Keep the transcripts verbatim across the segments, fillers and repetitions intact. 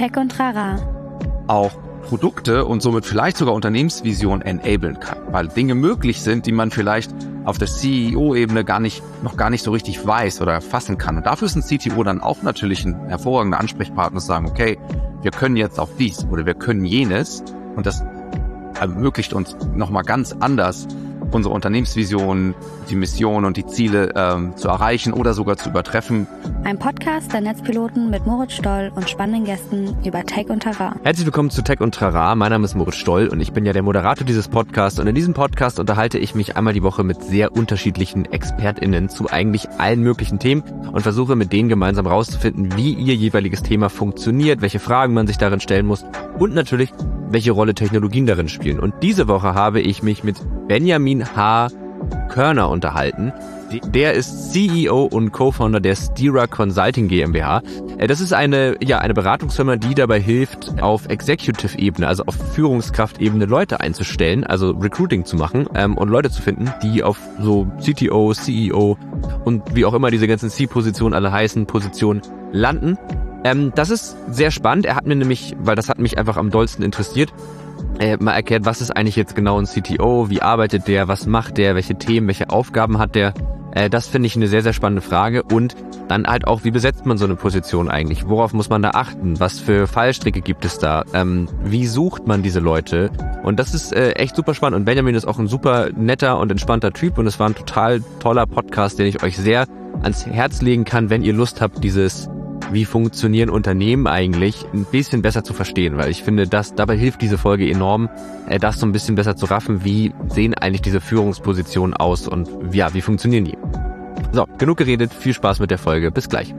Tech und Trara auch Produkte und somit vielleicht sogar Unternehmensvision enablen kann, weil Dinge möglich sind, die man vielleicht auf der C E O-Ebene gar nicht, noch gar nicht so richtig weiß oder erfassen kann. Und dafür ist ein C T O dann auch natürlich ein hervorragender Ansprechpartner, zu sagen, okay, wir können jetzt auf dies oder wir können jenes, und das ermöglicht uns nochmal ganz anders, unsere Unternehmensvision, die Mission und die Ziele ähm, zu erreichen oder sogar zu übertreffen. Ein Podcast der Netzpiloten mit Moritz Stoll und spannenden Gästen über Tech und Trara. Herzlich willkommen zu Tech und Trara. Mein Name ist Moritz Stoll und ich bin ja der Moderator dieses Podcasts. Und in diesem Podcast unterhalte ich mich einmal die Woche mit sehr unterschiedlichen ExpertInnen zu eigentlich allen möglichen Themen und versuche mit denen gemeinsam rauszufinden, wie ihr jeweiliges Thema funktioniert, welche Fragen man sich darin stellen muss und natürlich, welche Rolle Technologien darin spielen. Und diese Woche habe ich mich mit Benjamin H. Körner unterhalten. Der ist C E O und Co-Founder der Steera Consulting GmbH. Das ist eine, ja, eine Beratungsfirma, die dabei hilft, auf Executive-Ebene, also auf Führungskraftebene Leute einzustellen, also Recruiting zu machen ähm, und Leute zu finden, die auf so C T O, C E O und wie auch immer diese ganzen C-Positionen alle heißen, Positionen landen. Ähm, das ist sehr spannend. Er hat mir nämlich, weil das hat mich einfach am dollsten interessiert, äh, mal erklärt, was ist eigentlich jetzt genau ein C T O, wie arbeitet der, was macht der, welche Themen, welche Aufgaben hat der. Äh, das finde ich eine sehr, sehr spannende Frage. Und dann halt auch, wie besetzt man so eine Position eigentlich? Worauf muss man da achten? Was für Fallstricke gibt es da? Ähm, wie sucht man diese Leute? Und das ist äh, echt super spannend. Und Benjamin ist auch ein super netter und entspannter Typ. Und es war ein total toller Podcast, den ich euch sehr ans Herz legen kann, wenn ihr Lust habt, dieses wie funktionieren Unternehmen eigentlich, ein bisschen besser zu verstehen, weil ich finde, dass dabei hilft diese Folge enorm, das so ein bisschen besser zu raffen, wie sehen eigentlich diese Führungspositionen aus und ja, wie funktionieren die. So, genug geredet, viel Spaß mit der Folge, bis gleich.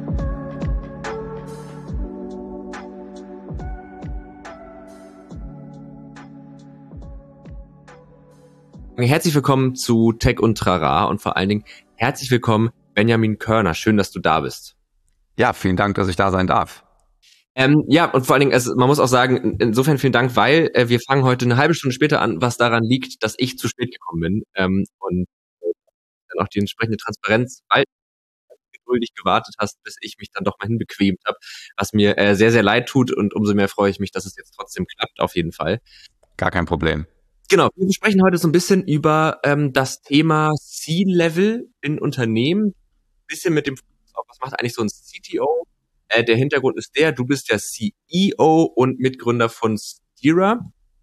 Herzlich willkommen zu Tech und Trara und vor allen Dingen herzlich willkommen Benjamin Körner, schön, dass du da bist. Ja, vielen Dank, dass ich da sein darf. Ähm, ja, und vor allen Dingen, also man muss auch sagen, insofern vielen Dank, weil äh, wir fangen heute eine halbe Stunde später an, was daran liegt, dass ich zu spät gekommen bin ähm, und äh, dann auch die entsprechende Transparenz, weil du geduldig gewartet hast, bis ich mich dann doch mal hinbequemt habe, was mir äh, sehr, sehr leid tut und umso mehr freue ich mich, dass es jetzt trotzdem klappt, auf jeden Fall. Gar kein Problem. Genau, wir sprechen heute so ein bisschen über ähm, das Thema C-Level in Unternehmen, ein bisschen mit dem was macht eigentlich so ein C T O? Äh, der Hintergrund ist der, du bist der C E O und Mitgründer von Steera.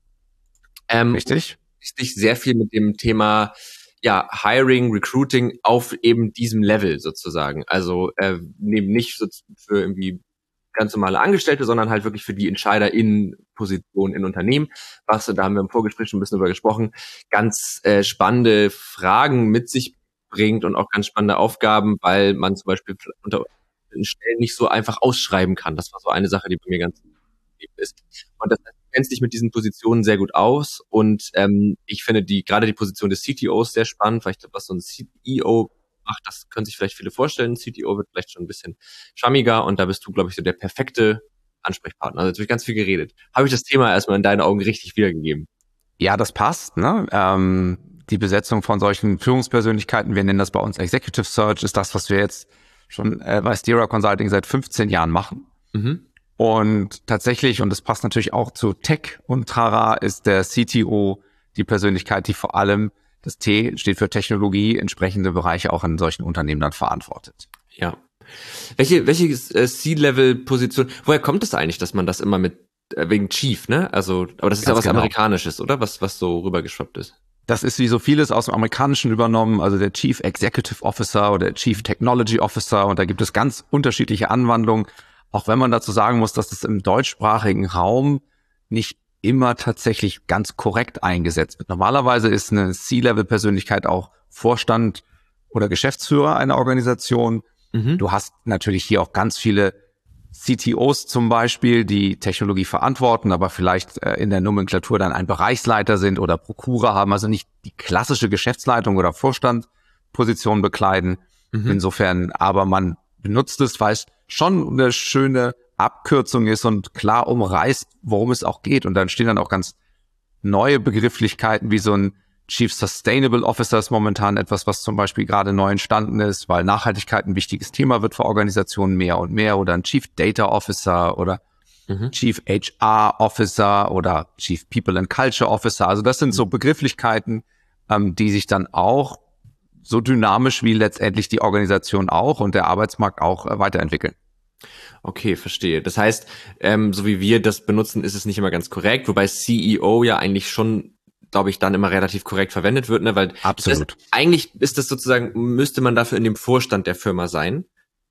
Ähm, Richtig. Du dich sehr viel mit dem Thema ja, Hiring, Recruiting auf eben diesem Level sozusagen. Also äh, eben nicht so für irgendwie ganz normale Angestellte, sondern halt wirklich für die EntscheiderInnen-Position in Unternehmen. Was, da haben wir im Vorgespräch schon ein bisschen drüber gesprochen, ganz äh, spannende Fragen mit sich bringt und auch ganz spannende Aufgaben, weil man zum Beispiel unter Stellen nicht so einfach ausschreiben kann. Das war so eine Sache, die bei mir ganz wichtig ist. Und das heißt, du kennst dich mit diesen Positionen sehr gut aus und ähm, ich finde die gerade die Position des C T Os sehr spannend, weil ich glaube, was so ein C E O macht, das können sich vielleicht viele vorstellen. Ein C T O wird vielleicht schon ein bisschen schwammiger und da bist du, glaube ich, so der perfekte Ansprechpartner. Also jetzt habe ich ganz viel geredet. Habe ich das Thema erstmal in deinen Augen richtig wiedergegeben? Ja, das passt, ne? Ähm Die Besetzung von solchen Führungspersönlichkeiten, wir nennen das bei uns Executive Search, ist das, was wir jetzt schon äh, bei Steera Consulting seit fünfzehn Jahren machen. Mhm. Und tatsächlich, und das passt natürlich auch zu Tech und Trara, ist der C T O die Persönlichkeit, die vor allem, das T steht für Technologie, entsprechende Bereiche auch in solchen Unternehmen dann verantwortet. Ja. Welche, welche äh, C-Level-Position, woher kommt es eigentlich, dass man das immer mit, äh, wegen Chief, ne? Also, aber das ist Ganz ja was genau. Amerikanisches, oder? Was, was so rübergeschwappt ist. Das ist wie so vieles aus dem Amerikanischen übernommen, also der Chief Executive Officer oder der Chief Technology Officer, und da gibt es ganz unterschiedliche Anwandlungen, auch wenn man dazu sagen muss, dass es im deutschsprachigen Raum nicht immer tatsächlich ganz korrekt eingesetzt wird. Normalerweise ist eine C-Level-Persönlichkeit auch Vorstand oder Geschäftsführer einer Organisation. Mhm. Du hast natürlich hier auch ganz viele C T Os zum Beispiel, die Technologie verantworten, aber vielleicht äh, in der Nomenklatur dann ein Bereichsleiter sind oder Prokura haben, also nicht die klassische Geschäftsleitung oder Vorstandposition bekleiden. Mhm. Insofern, aber man benutzt es, weil es schon eine schöne Abkürzung ist und klar umreißt, worum es auch geht. Und dann stehen dann auch ganz neue Begrifflichkeiten wie so ein Chief Sustainable Officer ist momentan etwas, was zum Beispiel gerade neu entstanden ist, weil Nachhaltigkeit ein wichtiges Thema wird für Organisationen mehr und mehr, oder ein Chief Data Officer oder mhm. Chief H R Officer oder Chief People and Culture Officer. Also das sind so Begrifflichkeiten, ähm, die sich dann auch so dynamisch wie letztendlich die Organisation auch und der Arbeitsmarkt auch äh, weiterentwickeln. Okay, verstehe. Das heißt, ähm, so wie wir das benutzen, ist es nicht immer ganz korrekt, wobei C E O ja eigentlich schon, glaube ich, dann immer relativ korrekt verwendet wird, ne? Weil absolut. Das, eigentlich ist das sozusagen, müsste man dafür in dem Vorstand der Firma sein,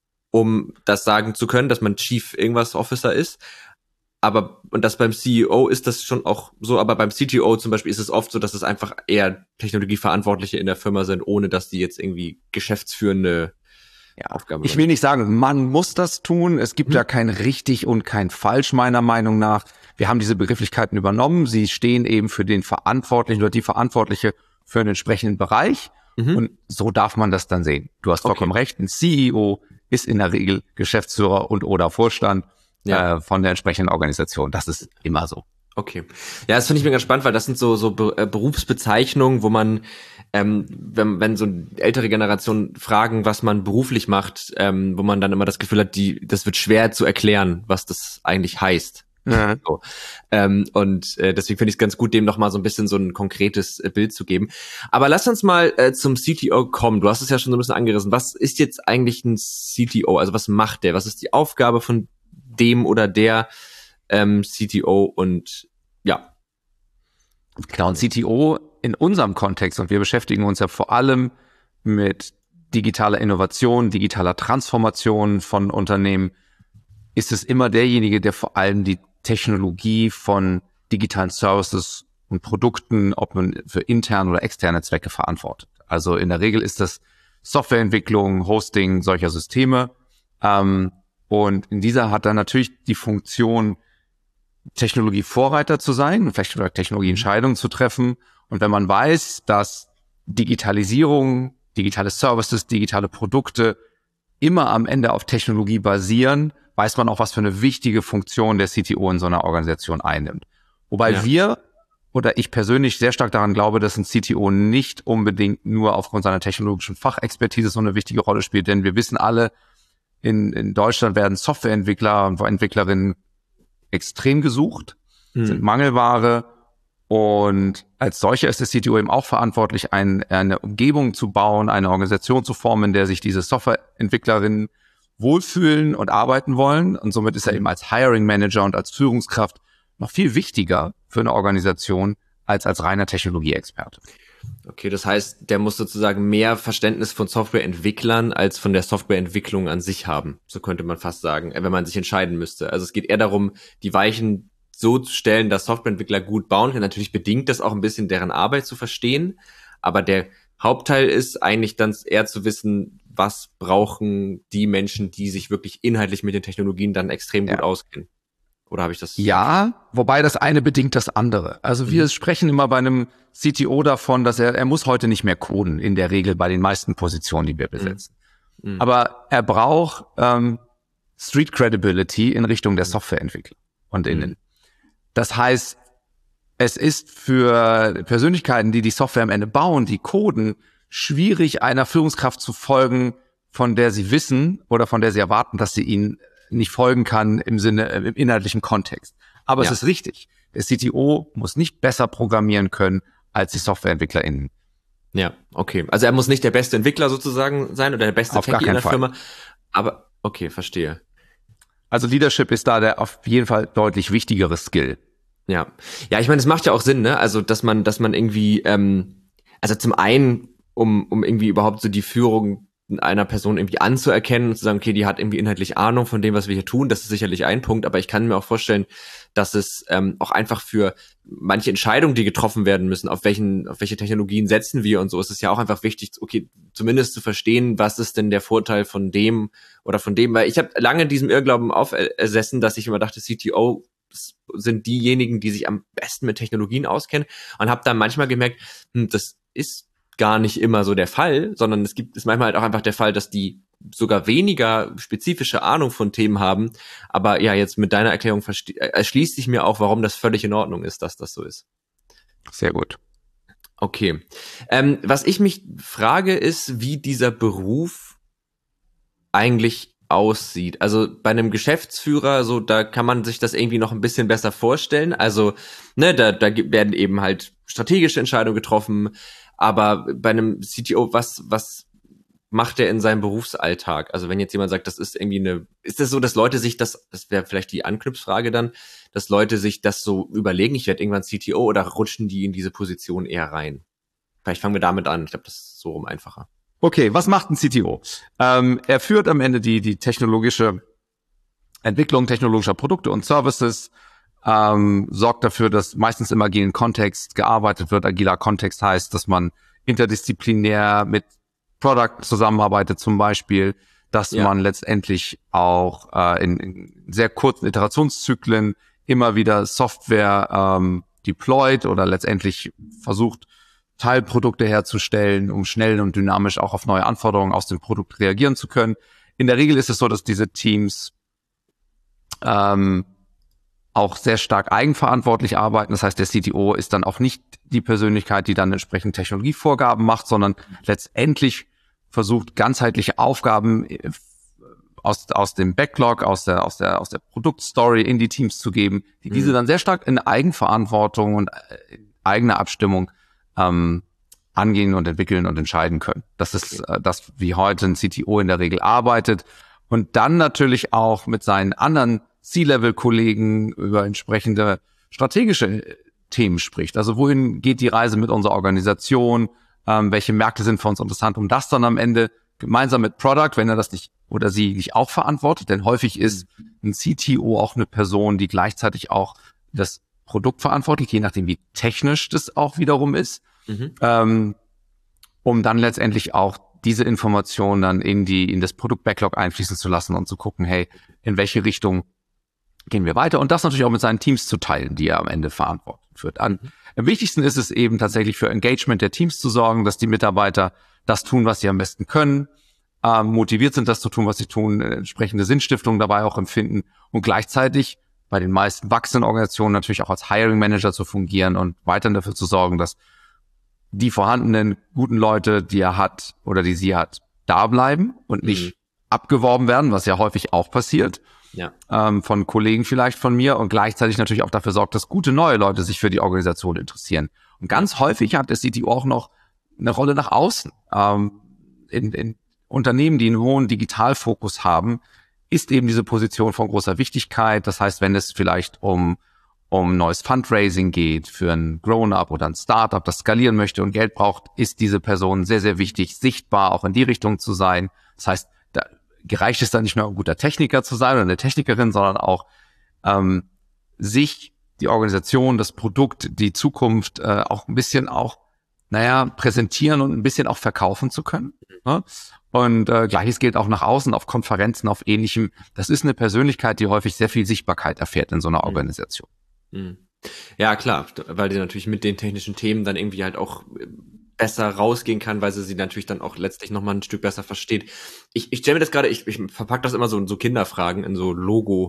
um das sagen zu können, dass man Chief irgendwas Officer ist. Aber, und das beim C E O ist das schon auch so, aber beim C T O zum Beispiel ist es oft so, dass es einfach eher Technologieverantwortliche in der Firma sind, ohne dass die jetzt irgendwie geschäftsführende ja, Aufgaben Ich will nicht sagen, man muss das tun. Es gibt hm. ja kein richtig und kein falsch, meiner Meinung nach. Wir haben diese Begrifflichkeiten übernommen. Sie stehen eben für den Verantwortlichen oder die Verantwortliche für einen entsprechenden Bereich. Mhm. Und so darf man das dann sehen. Du hast vollkommen okay. recht. Ein C E O ist in der Regel Geschäftsführer und oder Vorstand. Ja. Äh, von der entsprechenden Organisation. Das ist immer so. Okay. Ja, das finde ich mir ganz spannend, weil das sind so so Be- äh, Berufsbezeichnungen, wo man, ähm, wenn, wenn so ältere Generationen fragen, was man beruflich macht, ähm, wo man dann immer das Gefühl hat, die, das wird schwer zu erklären, was das eigentlich heißt. Ja. So. Ähm, und äh, deswegen finde ich es ganz gut, dem noch mal so ein bisschen so ein konkretes äh, Bild zu geben. Aber lass uns mal äh, zum C T O kommen. Du hast es ja schon so ein bisschen angerissen. Was ist jetzt eigentlich ein C T O? Also was macht der? Was ist die Aufgabe von dem oder der ähm, C T O und ja. Genau, ein C T O in unserem Kontext, und wir beschäftigen uns ja vor allem mit digitaler Innovation, digitaler Transformation von Unternehmen, ist es immer derjenige, der vor allem die Technologie von digitalen Services und Produkten, ob man für interne oder externe Zwecke verantwortet. Also in der Regel ist das Softwareentwicklung, Hosting solcher Systeme, ähm, und in dieser hat er natürlich die Funktion, Technologievorreiter zu sein, vielleicht oder Technologieentscheidungen zu treffen. Und wenn man weiß, dass Digitalisierung, digitale Services, digitale Produkte immer am Ende auf Technologie basieren, weiß man auch, was für eine wichtige Funktion der C T O in so einer Organisation einnimmt. Wobei ja. wir oder ich persönlich sehr stark daran glaube, dass ein C T O nicht unbedingt nur aufgrund seiner technologischen Fachexpertise so eine wichtige Rolle spielt, denn wir wissen alle, In, in Deutschland werden Softwareentwickler und Entwicklerinnen extrem gesucht, hm. sind Mangelware, und als solcher ist der C T O eben auch verantwortlich, ein, eine Umgebung zu bauen, eine Organisation zu formen, in der sich diese Softwareentwicklerinnen wohlfühlen und arbeiten wollen, und somit ist er eben als Hiring Manager und als Führungskraft noch viel wichtiger für eine Organisation als als reiner Technologieexperte. Okay, das heißt, der muss sozusagen mehr Verständnis von Softwareentwicklern als von der Softwareentwicklung an sich haben. So könnte man fast sagen, wenn man sich entscheiden müsste. Also es geht eher darum, die Weichen so zu stellen, dass Softwareentwickler gut bauen können. Natürlich bedingt das auch ein bisschen deren Arbeit zu verstehen, aber der Hauptteil ist eigentlich dann eher zu wissen, was brauchen die Menschen, die sich wirklich inhaltlich mit den Technologien dann extrem ja. gut auskennen. Oder habe ich das? Ja, wobei das eine bedingt das andere. Also mhm. wir sprechen immer bei einem C T O davon, dass er, er muss heute nicht mehr coden, in der Regel bei den meisten Positionen, die wir besetzen. Mhm. Aber er braucht ähm, Street Credibility in Richtung der Softwareentwickler und innen. Mhm. Das heißt, es ist für Persönlichkeiten, die die Software am Ende bauen, die coden, schwierig, einer Führungskraft zu folgen, von der sie wissen oder von der sie erwarten, dass sie ihnen nicht folgen kann im Sinne, im inhaltlichen Kontext. Aber ja. es ist richtig. Der C T O muss nicht besser programmieren können als die SoftwareentwicklerInnen. Ja, okay. Also er muss nicht der beste Entwickler sozusagen sein oder der beste Techie in der Fall. Firma. Aber, okay, verstehe. Also Leadership ist da der auf jeden Fall deutlich wichtigere Skill. Ja. Ja, ich meine, es macht ja auch Sinn, ne? Also, dass man, dass man irgendwie, ähm, also zum einen, um, um irgendwie überhaupt so die Führung einer Person irgendwie anzuerkennen und zu sagen, okay, die hat irgendwie inhaltlich Ahnung von dem, was wir hier tun, das ist sicherlich ein Punkt, aber ich kann mir auch vorstellen, dass es ähm, auch einfach für manche Entscheidungen, die getroffen werden müssen, auf welchen, auf welche Technologien setzen wir und so, ist es ja auch einfach wichtig, okay, zumindest zu verstehen, was ist denn der Vorteil von dem oder von dem, weil ich habe lange diesem Irrglauben aufgesessen, dass ich immer dachte, C T O sind diejenigen, die sich am besten mit Technologien auskennen, und habe dann manchmal gemerkt, hm, das ist gar nicht immer so der Fall, sondern es gibt, ist manchmal halt auch einfach der Fall, dass die sogar weniger spezifische Ahnung von Themen haben. Aber ja, jetzt mit deiner Erklärung verste- erschließt sich mir auch, warum das völlig in Ordnung ist, dass das so ist. Sehr gut. Okay. Ähm, was ich mich frage, ist, wie dieser Beruf eigentlich aussieht. Also bei einem Geschäftsführer, so da kann man sich das irgendwie noch ein bisschen besser vorstellen. Also ne, da, da werden eben halt strategische Entscheidungen getroffen. Aber bei einem C T O, was was macht er in seinem Berufsalltag? Also wenn jetzt jemand sagt, das ist irgendwie eine, ist das so, dass Leute sich das, das wäre vielleicht die Anknüpfsfrage dann, dass Leute sich das so überlegen, ich werde irgendwann C T O, oder rutschen die in diese Position eher rein? Vielleicht fangen wir damit an. Ich glaube, das ist so rum einfacher. Okay, was macht ein C T O? Ähm, er führt am Ende die die technologische Entwicklung technologischer Produkte und Services, ähm, sorgt dafür, dass meistens im agilen Kontext gearbeitet wird. Agiler Kontext heißt, dass man interdisziplinär mit Product zusammenarbeitet zum Beispiel, dass ja. man letztendlich auch äh, in, in sehr kurzen Iterationszyklen immer wieder Software ähm, deployt oder letztendlich versucht, Teilprodukte herzustellen, um schnell und dynamisch auch auf neue Anforderungen aus dem Produkt reagieren zu können. In der Regel ist es so, dass diese Teams ähm, auch sehr stark eigenverantwortlich arbeiten. Das heißt, der C T O ist dann auch nicht die Persönlichkeit, die dann entsprechend Technologievorgaben macht, sondern letztendlich versucht, ganzheitliche Aufgaben aus, aus dem Backlog, aus der, aus der, aus der Produktstory in die Teams zu geben, die mhm. diese dann sehr stark in Eigenverantwortung und in eigener Abstimmung ähm, angehen und entwickeln und entscheiden können. Das ist okay. äh, das, wie heute ein C T O in der Regel arbeitet. Und dann natürlich auch mit seinen anderen C-Level-Kollegen über entsprechende strategische Themen spricht. Also wohin geht die Reise mit unserer Organisation? Ähm, welche Märkte sind für uns interessant? Um das dann am Ende gemeinsam mit Product, wenn er das nicht oder sie nicht auch verantwortet, denn häufig ist ein C T O auch eine Person, die gleichzeitig auch das Produkt verantwortlich, je nachdem wie technisch das auch wiederum ist, mhm. ähm, um dann letztendlich auch diese Informationen dann in die in das Produkt-Backlog einfließen zu lassen und zu gucken, hey, in welche Richtung gehen wir weiter, und das natürlich auch mit seinen Teams zu teilen, die er am Ende verantwortet wird. An, mhm. Am wichtigsten ist es eben tatsächlich für Engagement der Teams zu sorgen, dass die Mitarbeiter das tun, was sie am besten können, ähm, motiviert sind, das zu tun, was sie tun, entsprechende Sinnstiftung dabei auch empfinden und gleichzeitig bei den meisten wachsenden Organisationen natürlich auch als Hiring Manager zu fungieren und weiterhin dafür zu sorgen, dass die vorhandenen guten Leute, die er hat oder die sie hat, da bleiben und nicht mhm. abgeworben werden, was ja häufig auch passiert. Ja. Ähm, von Kollegen vielleicht von mir, und gleichzeitig natürlich auch dafür sorgt, dass gute neue Leute sich für die Organisation interessieren. Und ganz häufig hat der C T O auch noch eine Rolle nach außen. Ähm, in, in Unternehmen, die einen hohen Digitalfokus haben, ist eben diese Position von großer Wichtigkeit. Das heißt, wenn es vielleicht um um neues Fundraising geht für ein Grown-up oder ein Startup, das skalieren möchte und Geld braucht, ist diese Person sehr, sehr wichtig, sichtbar auch in die Richtung zu sein. Das heißt, da gereicht es dann nicht nur ein guter Techniker zu sein oder eine Technikerin, sondern auch ähm, sich, die Organisation, das Produkt, die Zukunft äh, auch ein bisschen auch, naja, präsentieren und ein bisschen auch verkaufen zu können. Ne? Und äh, Gleiches gilt auch nach außen, auf Konferenzen, auf Ähnlichem. Das ist eine Persönlichkeit, die häufig sehr viel Sichtbarkeit erfährt in so einer Organisation. Ja, klar, weil die natürlich mit den technischen Themen dann irgendwie halt auch besser rausgehen kann, weil sie sie natürlich dann auch letztlich nochmal ein Stück besser versteht. Ich, ich stelle mir das gerade, ich, ich verpacke das immer so in so Kinderfragen, in so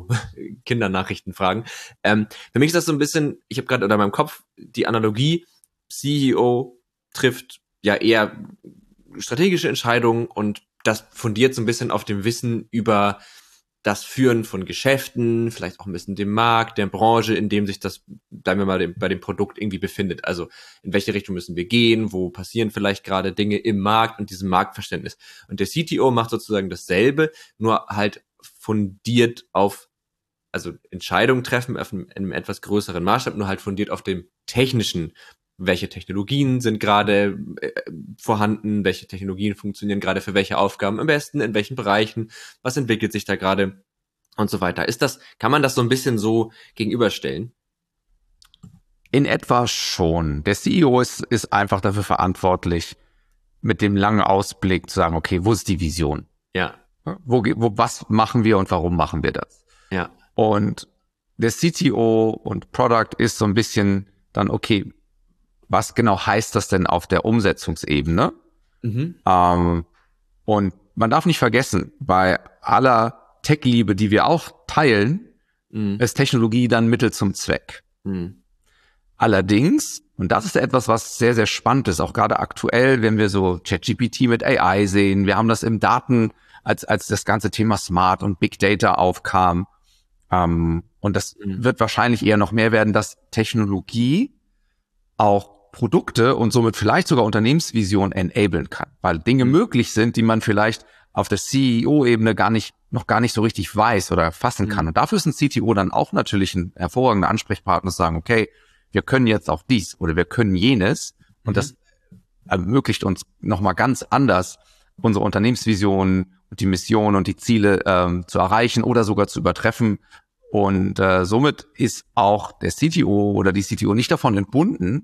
Logo-Kindernachrichtenfragen. Ähm, für mich ist das so ein bisschen, ich habe gerade unter meinem Kopf die Analogie, C E O trifft ja eher strategische Entscheidungen und das fundiert so ein bisschen auf dem Wissen über das Führen von Geschäften, vielleicht auch ein bisschen dem Markt, der Branche, in dem sich das, bleiben wir mal bei dem Produkt irgendwie befindet. Also in welche Richtung müssen wir gehen, wo passieren vielleicht gerade Dinge im Markt und diesem Marktverständnis. Und der C T O macht sozusagen dasselbe, nur halt fundiert auf, also Entscheidungen treffen auf einem, einem etwas größeren Maßstab, nur halt fundiert auf dem technischen. Welche Technologien sind gerade äh, vorhanden, welche Technologien funktionieren gerade für welche Aufgaben am besten, in welchen Bereichen, was entwickelt sich da gerade und so weiter. Ist das, kann man das so ein bisschen so gegenüberstellen? In etwa schon. Der C E O ist, ist einfach dafür verantwortlich, mit dem langen Ausblick zu sagen, okay, wo ist die Vision? Ja. Wo, wo, was machen wir und warum machen wir das? Ja. Und der C T O und Product ist so ein bisschen dann, okay, was genau heißt das denn auf der Umsetzungsebene? Mhm. Ähm, und man darf nicht vergessen, bei aller Tech-Liebe, die wir auch teilen, mhm. ist Technologie dann Mittel zum Zweck. Mhm. Allerdings, und das ist etwas, was sehr, sehr spannend ist, auch gerade aktuell, wenn wir so ChatGPT mit A I sehen, wir haben das im Daten, als als das ganze Thema Smart und Big Data aufkam. Ähm, und das mhm. wird wahrscheinlich eher noch mehr werden, dass Technologie auch Produkte und somit vielleicht sogar Unternehmensvision enablen kann, weil Dinge mhm. möglich sind, die man vielleicht auf der C E O-Ebene gar nicht, noch gar nicht so richtig weiß oder erfassen kann. Mhm. Und dafür ist ein C T O dann auch natürlich ein hervorragender Ansprechpartner, zu sagen, okay, wir können jetzt auch dies oder wir können jenes. Und mhm. das ermöglicht uns nochmal ganz anders, unsere Unternehmensvision und die Mission und die Ziele ähm, zu erreichen oder sogar zu übertreffen. Und äh, somit ist auch der C T O oder die C T O nicht davon entbunden,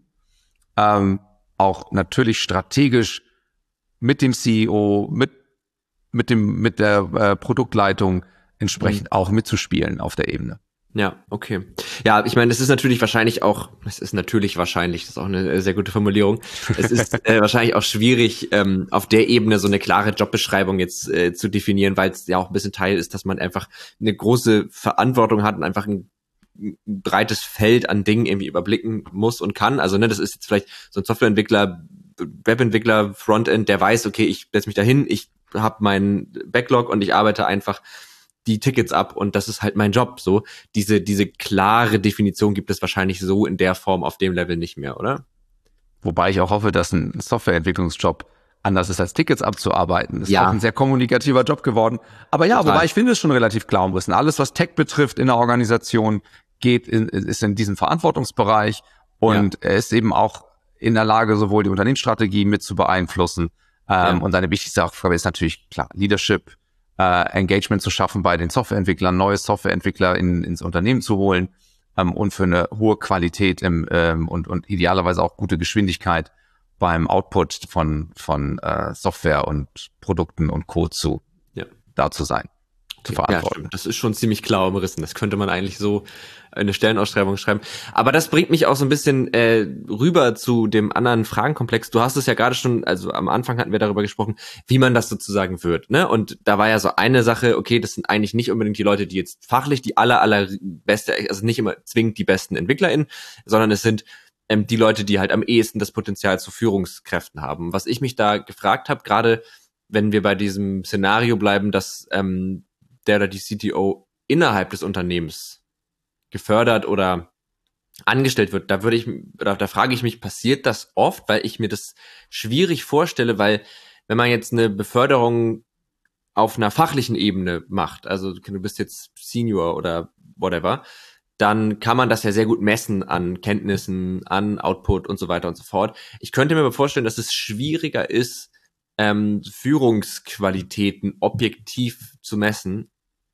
ähm, auch natürlich strategisch mit dem C E O, mit mit dem mit der äh, Produktleitung entsprechend mhm. auch mitzuspielen auf der Ebene. Ja, okay. Ja, ich meine, es ist natürlich wahrscheinlich auch, es ist natürlich wahrscheinlich, das ist auch eine sehr gute Formulierung, es ist äh, wahrscheinlich auch schwierig, ähm, auf der Ebene so eine klare Jobbeschreibung jetzt äh, zu definieren, weil es ja auch ein bisschen Teil ist, dass man einfach eine große Verantwortung hat und einfach ein, ein breites Feld an Dingen irgendwie überblicken muss und kann. Also ne, das ist jetzt vielleicht so ein Softwareentwickler, Webentwickler, Frontend, der weiß, okay, ich setze mich dahin, ich habe meinen Backlog und ich arbeite einfach die Tickets ab und das ist halt mein Job. So diese diese klare Definition gibt es wahrscheinlich so in der Form auf dem Level nicht mehr, oder? Wobei ich auch hoffe, dass ein Softwareentwicklungsjob anders ist als Tickets abzuarbeiten. Ist ja. auch ein sehr kommunikativer Job geworden. Aber ja, Total. Wobei ich finde es schon relativ klar umrissen. Alles, was Tech betrifft in der Organisation, geht in, ist in diesem Verantwortungsbereich und ja. er ist eben auch in der Lage, sowohl die Unternehmensstrategie mit zu beeinflussen. Ähm, ja. Und seine wichtigste Aufgabe ist natürlich klar Leadership, Uh, Engagement zu schaffen bei den Softwareentwicklern, neue Softwareentwickler in, ins Unternehmen zu holen ähm, und für eine hohe Qualität im, ähm, und, und idealerweise auch gute Geschwindigkeit beim Output von, von uh, Software und Produkten und Code zu, ja. da zu sein, okay. zu verantworten. Ja, das ist schon ziemlich klar umrissen. Das könnte man eigentlich so in eine Stellenausschreibung schreiben. Aber das bringt mich auch so ein bisschen äh, rüber zu dem anderen Fragenkomplex. Du hast es ja gerade schon, also am Anfang hatten wir darüber gesprochen, wie man das sozusagen wird, ne? Und da war ja so eine Sache, okay, das sind eigentlich nicht unbedingt die Leute, die jetzt fachlich die aller, aller beste, also nicht immer zwingend die besten EntwicklerInnen, sondern es sind ähm, die Leute, die halt am ehesten das Potenzial zu Führungskräften haben. Was ich mich da gefragt habe, gerade wenn wir bei diesem Szenario bleiben, dass ähm, der oder die C T O innerhalb des Unternehmens gefördert oder angestellt wird, da würde ich, da, da frage ich mich, passiert das oft, weil ich mir das schwierig vorstelle, weil wenn man jetzt eine Beförderung auf einer fachlichen Ebene macht, also du bist jetzt Senior oder whatever, dann kann man das ja sehr gut messen an Kenntnissen, an Output und so weiter und so fort. Ich könnte mir vorstellen, dass es schwieriger ist, ähm, Führungsqualitäten objektiv zu messen,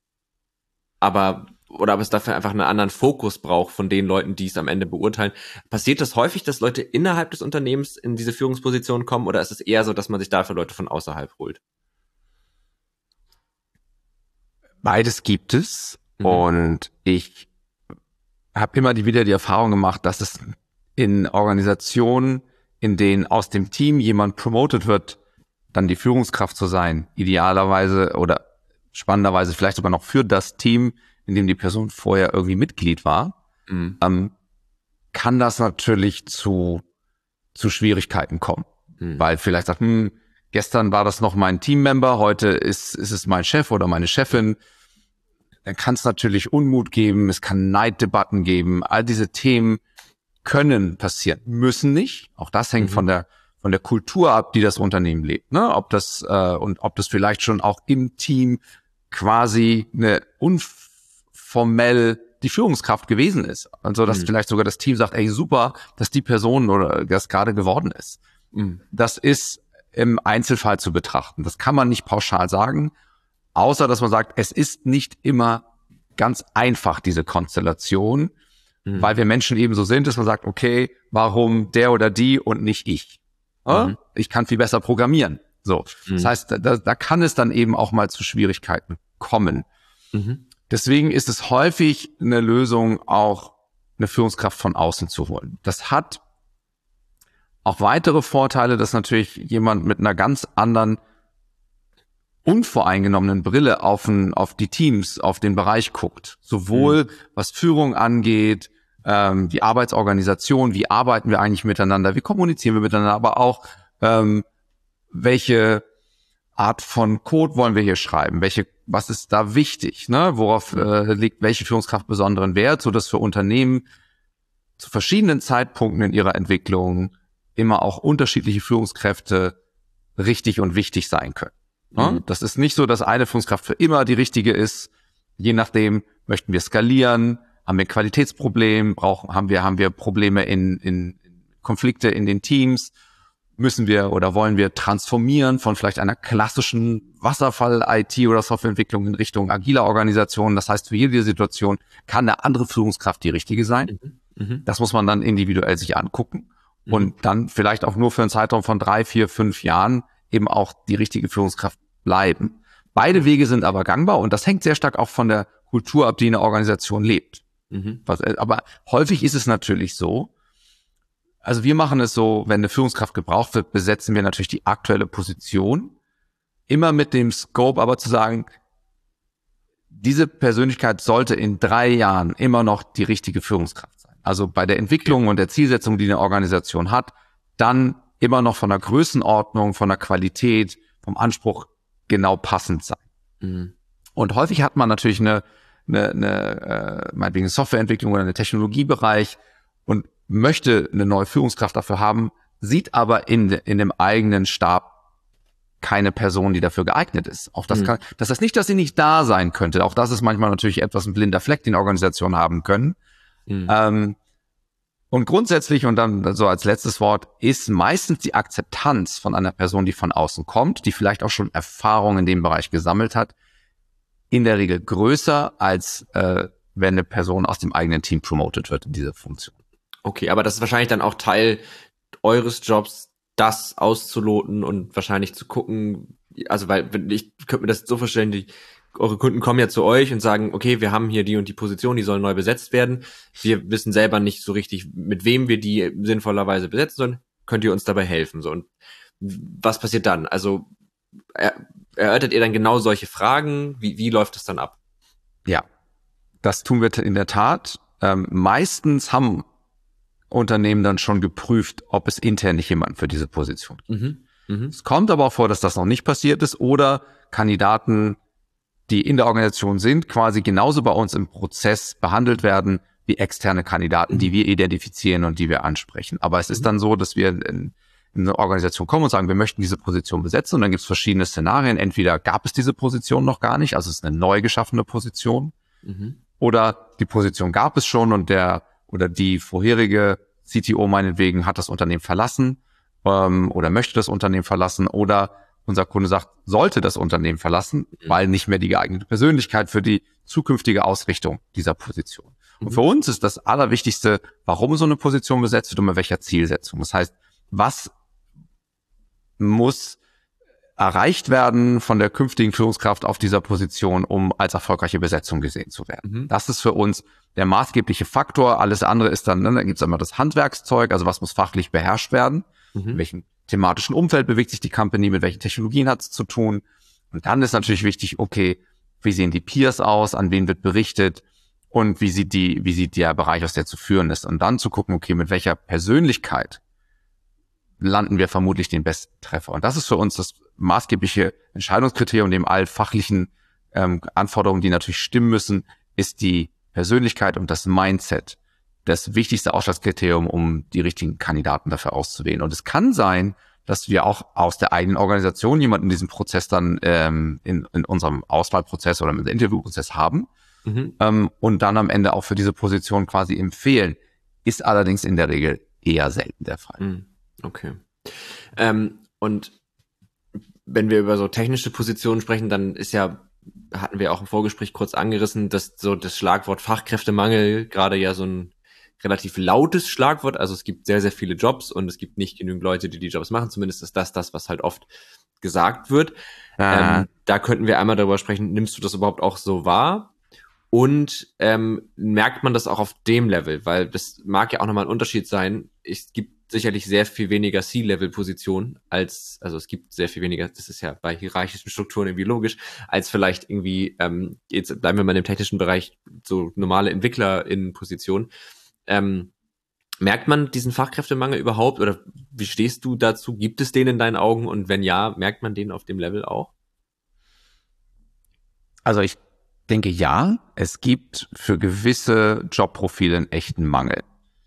aber oder ob es dafür einfach einen anderen Fokus braucht von den Leuten, die es am Ende beurteilen. Passiert das häufig, dass Leute innerhalb des Unternehmens in diese Führungsposition kommen oder ist es eher so, dass man sich dafür Leute von außerhalb holt? Beides gibt es mhm. und ich habe immer die, wieder die Erfahrung gemacht, dass es in Organisationen, in denen aus dem Team jemand promoted wird, dann die Führungskraft zu sein, idealerweise oder spannenderweise vielleicht sogar noch für das Team, in dem die Person vorher irgendwie Mitglied war, mhm. ähm, kann das natürlich zu zu Schwierigkeiten kommen. Mhm. Weil vielleicht sagt, hm, gestern war das noch mein Teammember, heute ist, ist es mein Chef oder meine Chefin. Dann kann es natürlich Unmut geben, es kann Neiddebatten geben. All diese Themen können passieren, müssen nicht. Auch das hängt mhm. von der von der Kultur ab, die das Unternehmen lebt. Ne? Ob das äh, und ob das vielleicht schon auch im Team quasi eine unformell die Führungskraft gewesen ist. Also dass mhm. vielleicht sogar das Team sagt, ey super, dass die Person oder das gerade geworden ist. Mhm. Das ist im Einzelfall zu betrachten. Das kann man nicht pauschal sagen, außer dass man sagt, es ist nicht immer ganz einfach, diese Konstellation, mhm. weil wir Menschen eben so sind, dass man sagt, okay, warum der oder die und nicht ich? Mhm. Ich kann viel besser programmieren. So, mhm. das heißt, da, da kann es dann eben auch mal zu Schwierigkeiten kommen. Mhm. Deswegen ist es häufig eine Lösung, auch eine Führungskraft von außen zu holen. Das hat auch weitere Vorteile, dass natürlich jemand mit einer ganz anderen unvoreingenommenen Brille auf, ein, auf die Teams, auf den Bereich guckt. Sowohl mhm. was Führung angeht, ähm, die Arbeitsorganisation, wie arbeiten wir eigentlich miteinander, wie kommunizieren wir miteinander, aber auch ähm, welche Art von Code wollen wir hier schreiben? Welche, was ist da wichtig? Ne? Worauf äh, liegt welche Führungskraft besonderen Wert, sodass für Unternehmen zu verschiedenen Zeitpunkten in ihrer Entwicklung immer auch unterschiedliche Führungskräfte richtig und wichtig sein können. Ne? Mhm. Das ist nicht so, dass eine Führungskraft für immer die richtige ist. Je nachdem möchten wir skalieren, haben wir ein Qualitätsproblem, brauchen, haben wir, haben wir Probleme in, in Konflikte in den Teams, müssen wir oder wollen wir transformieren von vielleicht einer klassischen Wasserfall-I T oder Softwareentwicklung in Richtung agiler Organisation. Das heißt, für jede Situation kann eine andere Führungskraft die richtige sein. Mhm. Mhm. Das muss man dann individuell sich angucken mhm. und dann vielleicht auch nur für einen Zeitraum von drei, vier, fünf Jahren eben auch die richtige Führungskraft bleiben. Beide Wege sind aber gangbar und das hängt sehr stark auch von der Kultur ab, die eine Organisation lebt. Mhm. Was, aber häufig ist es natürlich so, also wir machen es so, wenn eine Führungskraft gebraucht wird, besetzen wir natürlich die aktuelle Position, immer mit dem Scope aber zu sagen, diese Persönlichkeit sollte in drei Jahren immer noch die richtige Führungskraft sein. Also bei der Entwicklung und der Zielsetzung, die eine Organisation hat, dann immer noch von der Größenordnung, von der Qualität, vom Anspruch genau passend sein. Mhm. Und häufig hat man natürlich eine, eine, eine äh, meinetwegen eine Softwareentwicklung oder eine Technologiebereich und möchte eine neue Führungskraft dafür haben, sieht aber in, in dem eigenen Stab keine Person, die dafür geeignet ist. Auch das mhm. kann, das heißt nicht, dass sie nicht da sein könnte. Auch das ist manchmal natürlich etwas ein blinder Fleck, den Organisationen haben können. Mhm. Ähm, und grundsätzlich, und dann so als letztes Wort, ist meistens die Akzeptanz von einer Person, die von außen kommt, die vielleicht auch schon Erfahrung in dem Bereich gesammelt hat, in der Regel größer, als äh, wenn eine Person aus dem eigenen Team promoted wird in diese Funktion. Okay, aber das ist wahrscheinlich dann auch Teil eures Jobs, das auszuloten und wahrscheinlich zu gucken, also weil ich könnte mir das so vorstellen, die eure Kunden kommen ja zu euch und sagen, okay, wir haben hier die und die Position, die soll neu besetzt werden. Wir wissen selber nicht so richtig, mit wem wir die sinnvollerweise besetzen sollen. Könnt ihr uns dabei helfen? So, und was passiert dann? Also er, erörtert ihr dann genau solche Fragen? Wie, wie läuft das dann ab? Ja, das tun wir in der Tat. Ähm, meistens haben Unternehmen dann schon geprüft, ob es intern nicht jemanden für diese Position gibt. Mhm. Mhm. Es kommt aber auch vor, dass das noch nicht passiert ist oder Kandidaten, die in der Organisation sind, quasi genauso bei uns im Prozess behandelt werden wie externe Kandidaten, mhm. die wir identifizieren und die wir ansprechen. Aber es mhm. ist dann so, dass wir in, in eine Organisation kommen und sagen, wir möchten diese Position besetzen und dann gibt es verschiedene Szenarien. Entweder gab es diese Position noch gar nicht, also es ist eine neu geschaffene Position, mhm. oder die Position gab es schon und der oder die vorherige C T O meinetwegen hat das Unternehmen verlassen ähm, oder möchte das Unternehmen verlassen oder unser Kunde sagt, sollte das Unternehmen verlassen, mhm. weil nicht mehr die geeignete Persönlichkeit für die zukünftige Ausrichtung dieser Position. Mhm. Und für uns ist das Allerwichtigste, warum so eine Position besetzt wird und mit welcher Zielsetzung. Das heißt, was muss erreicht werden von der künftigen Führungskraft auf dieser Position, um als erfolgreiche Besetzung gesehen zu werden. Mhm. Das ist für uns der maßgebliche Faktor. Alles andere ist dann, ne, da gibt es immer das Handwerkszeug, also was muss fachlich beherrscht werden, mhm. in welchem thematischen Umfeld bewegt sich die Company, mit welchen Technologien hat es zu tun. Und dann ist natürlich wichtig, okay, wie sehen die Peers aus, an wen wird berichtet und wie sieht die, wie sieht der Bereich aus, der zu führen ist. Und dann zu gucken, okay, mit welcher Persönlichkeit landen wir vermutlich den besten Treffer. Und das ist für uns das maßgebliche Entscheidungskriterium, neben all fachlichen ähm, Anforderungen, die natürlich stimmen müssen, ist die Persönlichkeit und das Mindset das wichtigste Ausschlusskriterium, um die richtigen Kandidaten dafür auszuwählen. Und es kann sein, dass wir auch aus der eigenen Organisation jemanden in diesem Prozess dann ähm, in, in unserem Auswahlprozess oder im Interviewprozess haben mhm. ähm, und dann am Ende auch für diese Position quasi empfehlen. Ist allerdings in der Regel eher selten der Fall. Okay. Ähm, und wenn wir über so technische Positionen sprechen, dann ist ja, hatten wir auch im Vorgespräch kurz angerissen, dass so das Schlagwort Fachkräftemangel gerade ja so ein relativ lautes Schlagwort, also es gibt sehr, sehr viele Jobs und es gibt nicht genügend Leute, die die Jobs machen, zumindest ist das das, was halt oft gesagt wird. Ah. Ähm, da könnten wir einmal darüber sprechen, nimmst du das überhaupt auch so wahr? Und ähm, merkt man das auch auf dem Level? Weil das mag ja auch nochmal ein Unterschied sein. Es gibt sicherlich sehr viel weniger C-Level-Positionen als, also es gibt sehr viel weniger, das ist ja bei hierarchischen Strukturen irgendwie logisch, als vielleicht irgendwie, ähm, jetzt bleiben wir mal im technischen Bereich, so normale EntwicklerInnen-Positionen. Ähm, Merkt man diesen Fachkräftemangel überhaupt oder wie stehst du dazu? Gibt es den in deinen Augen und wenn ja, merkt man den auf dem Level auch? Also ich denke ja, es gibt für gewisse Jobprofile einen echten Mangel.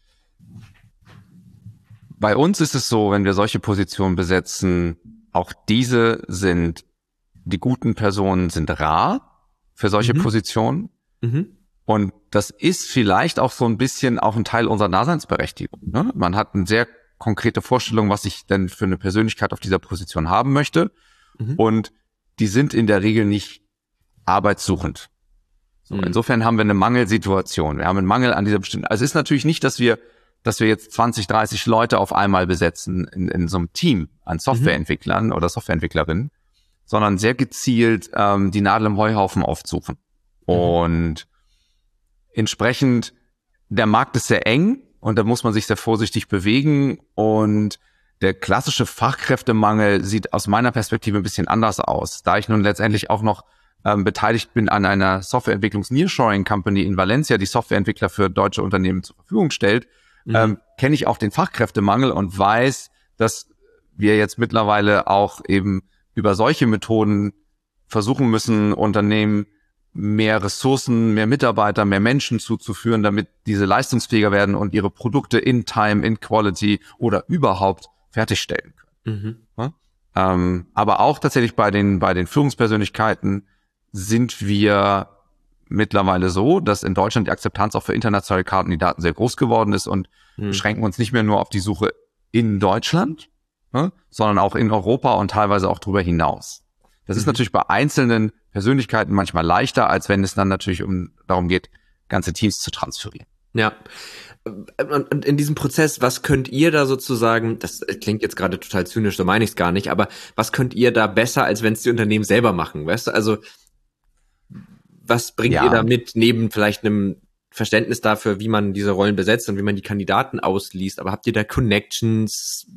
Bei uns ist es so, wenn wir solche Positionen besetzen, auch diese sind, die guten Personen sind rar für solche mhm. Positionen. Mhm. Und das ist vielleicht auch so ein bisschen auch ein Teil unserer Daseinsberechtigung. Ne? Man hat eine sehr konkrete Vorstellung, was ich denn für eine Persönlichkeit auf dieser Position haben möchte. Mhm. Und die sind in der Regel nicht arbeitssuchend. So, mhm. Insofern haben wir eine Mangelsituation. Wir haben einen Mangel an dieser bestimmten. Also es ist natürlich nicht, dass wir, dass wir jetzt zwanzig, dreißig Leute auf einmal besetzen in, in so einem Team an Softwareentwicklern mhm. oder Softwareentwicklerinnen, sondern sehr gezielt ähm, die Nadel im Heuhaufen aufsuchen. Mhm. Und entsprechend, der Markt ist sehr eng und da muss man sich sehr vorsichtig bewegen und der klassische Fachkräftemangel sieht aus meiner Perspektive ein bisschen anders aus. Da ich nun letztendlich auch noch ähm, beteiligt bin an einer Softwareentwicklungs-Nearshoring-Company in Valencia, die Softwareentwickler für deutsche Unternehmen zur Verfügung stellt, mhm. ähm, kenne ich auch den Fachkräftemangel und weiß, dass wir jetzt mittlerweile auch eben über solche Methoden versuchen müssen, Unternehmen mehr Ressourcen, mehr Mitarbeiter, mehr Menschen zuzuführen, damit diese leistungsfähiger werden und ihre Produkte in Time, in Quality oder überhaupt fertigstellen können. Mhm. Ja? Ähm, aber auch tatsächlich bei den, bei den Führungspersönlichkeiten sind wir mittlerweile so, dass in Deutschland die Akzeptanz auch für internationale Kandidaten sehr groß geworden ist und mhm. beschränken uns nicht mehr nur auf die Suche in Deutschland, ja, sondern auch in Europa und teilweise auch darüber hinaus. Das mhm. ist natürlich bei einzelnen Persönlichkeiten manchmal leichter, als wenn es dann natürlich um darum geht, ganze Teams zu transferieren. Ja. Und in diesem Prozess, was könnt ihr da sozusagen, das klingt jetzt gerade total zynisch, so meine ich es gar nicht, aber was könnt ihr da besser, als wenn es die Unternehmen selber machen, weißt du? Also was bringt ja. ihr da mit, neben vielleicht einem Verständnis dafür, wie man diese Rollen besetzt und wie man die Kandidaten ausliest, aber habt ihr da Connections?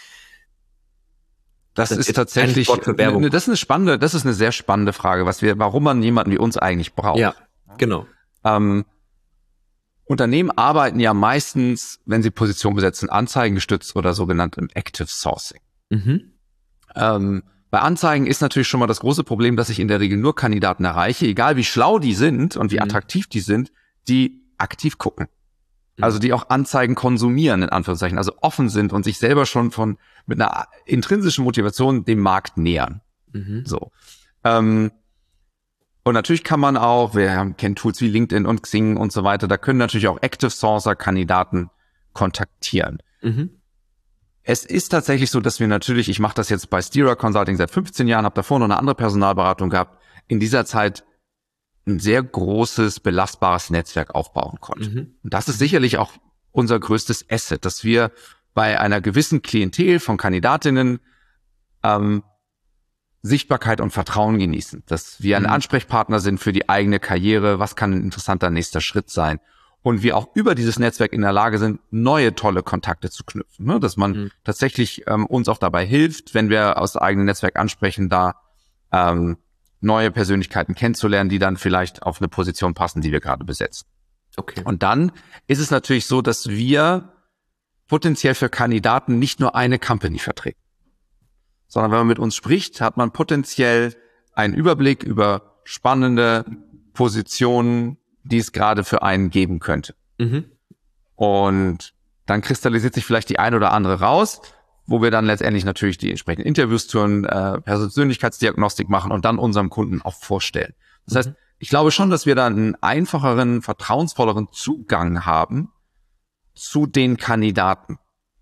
Das, das ist tatsächlich, ne, das ist eine spannende, das ist eine sehr spannende Frage, was wir, warum man jemanden wie uns eigentlich braucht. Ja, genau. Ähm, Unternehmen arbeiten ja meistens, wenn sie Position besetzen, anzeigengestützt oder sogenanntem Active Sourcing. Mhm. Ähm, bei Anzeigen ist natürlich schon mal das große Problem, dass ich in der Regel nur Kandidaten erreiche, egal wie schlau die sind und wie mhm. attraktiv die sind, die aktiv gucken. Also die auch Anzeigen konsumieren, in Anführungszeichen, also offen sind und sich selber schon von mit einer intrinsischen Motivation dem Markt nähern. Mhm. So. Ähm, und natürlich kann man auch, wir haben, kennen Tools wie LinkedIn und Xing und so weiter, da können natürlich auch Active Sourcer Kandidaten kontaktieren. Mhm. Es ist tatsächlich so, dass wir natürlich, ich mache das jetzt bei Steerer Consulting seit fünfzehn Jahren, habe davor noch eine andere Personalberatung gehabt, in dieser Zeit ein sehr großes, belastbares Netzwerk aufbauen konnte. Mhm. Und das ist sicherlich auch unser größtes Asset, dass wir bei einer gewissen Klientel von Kandidatinnen ähm, Sichtbarkeit und Vertrauen genießen, dass wir ein mhm. Ansprechpartner sind für die eigene Karriere, was kann ein interessanter nächster Schritt sein und wir auch über dieses Netzwerk in der Lage sind, neue tolle Kontakte zu knüpfen, ne? Dass man mhm. tatsächlich ähm, uns auch dabei hilft, wenn wir aus dem eigenen Netzwerk ansprechen, da ähm, neue Persönlichkeiten kennenzulernen, die dann vielleicht auf eine Position passen, die wir gerade besetzen. Okay. Und dann ist es natürlich so, dass wir potenziell für Kandidaten nicht nur eine Company vertreten, sondern wenn man mit uns spricht, hat man potenziell einen Überblick über spannende Positionen, die es gerade für einen geben könnte. Mhm. Und dann kristallisiert sich vielleicht die eine oder andere raus, wo wir dann letztendlich natürlich die entsprechenden Interviews tun, äh, Persönlichkeitsdiagnostik machen und dann unserem Kunden auch vorstellen. Das heißt, ich glaube schon, dass wir da einen einfacheren, vertrauensvolleren Zugang haben zu den Kandidaten.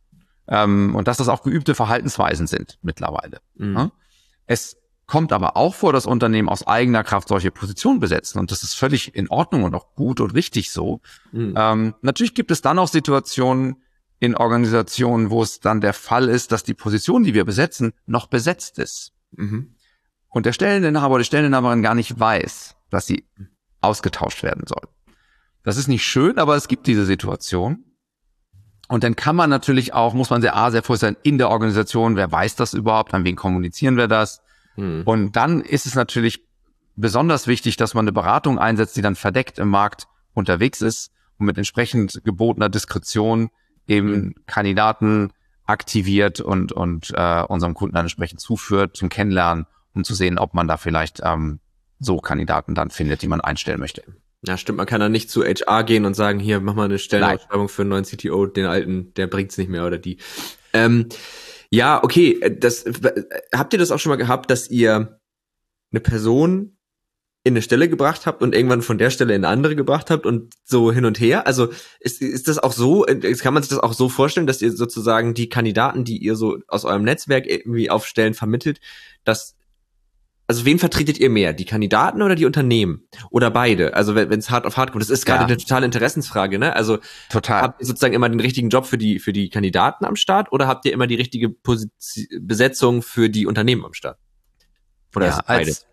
Ähm, und dass das auch geübte Verhaltensweisen sind mittlerweile. Mhm. Ja? Es kommt aber auch vor, dass Unternehmen aus eigener Kraft solche Positionen besetzen. Und das ist völlig in Ordnung und auch gut und richtig so. Mhm. Ähm, natürlich gibt es dann auch Situationen, in Organisationen, wo es dann der Fall ist, dass die Position, die wir besetzen, noch besetzt ist. Mhm. Und der Stelleninhaber oder die Stelleninhaberin gar nicht weiß, dass sie ausgetauscht werden soll. Das ist nicht schön, aber es gibt diese Situation. Und dann kann man natürlich auch, muss man sehr, A, sehr vorsichtig sein in der Organisation, wer weiß das überhaupt, an wen kommunizieren wir das? Mhm. Und dann ist es natürlich besonders wichtig, dass man eine Beratung einsetzt, die dann verdeckt im Markt unterwegs ist und mit entsprechend gebotener Diskretion eben Mhm. Kandidaten aktiviert und und äh, unserem Kunden dann entsprechend zuführt zum Kennenlernen, um zu sehen, ob man da vielleicht ähm, so Kandidaten dann findet, die man einstellen möchte. Ja, stimmt, man kann dann nicht zu H R gehen und sagen, hier, mach mal eine Stellenausschreibung für einen neuen C T O, den alten, der bringt's nicht mehr oder die. Ähm, ja, okay, das habt ihr das auch schon mal gehabt, dass ihr eine Person in eine Stelle gebracht habt und irgendwann von der Stelle in eine andere gebracht habt und so hin und her? Also ist, ist das auch so, kann man sich das auch so vorstellen, dass ihr sozusagen die Kandidaten, die ihr so aus eurem Netzwerk irgendwie auf Stellen vermittelt, dass, also wen vertretet ihr mehr, die Kandidaten oder die Unternehmen? Oder beide? Also wenn es hart auf hart kommt, das ist gerade Ja. eine totale Interessensfrage, ne? Also Total. habt ihr sozusagen immer den richtigen Job für die für die Kandidaten am Start oder habt ihr immer die richtige Position, Besetzung für die Unternehmen am Start? Oder Ja, ist es beide? als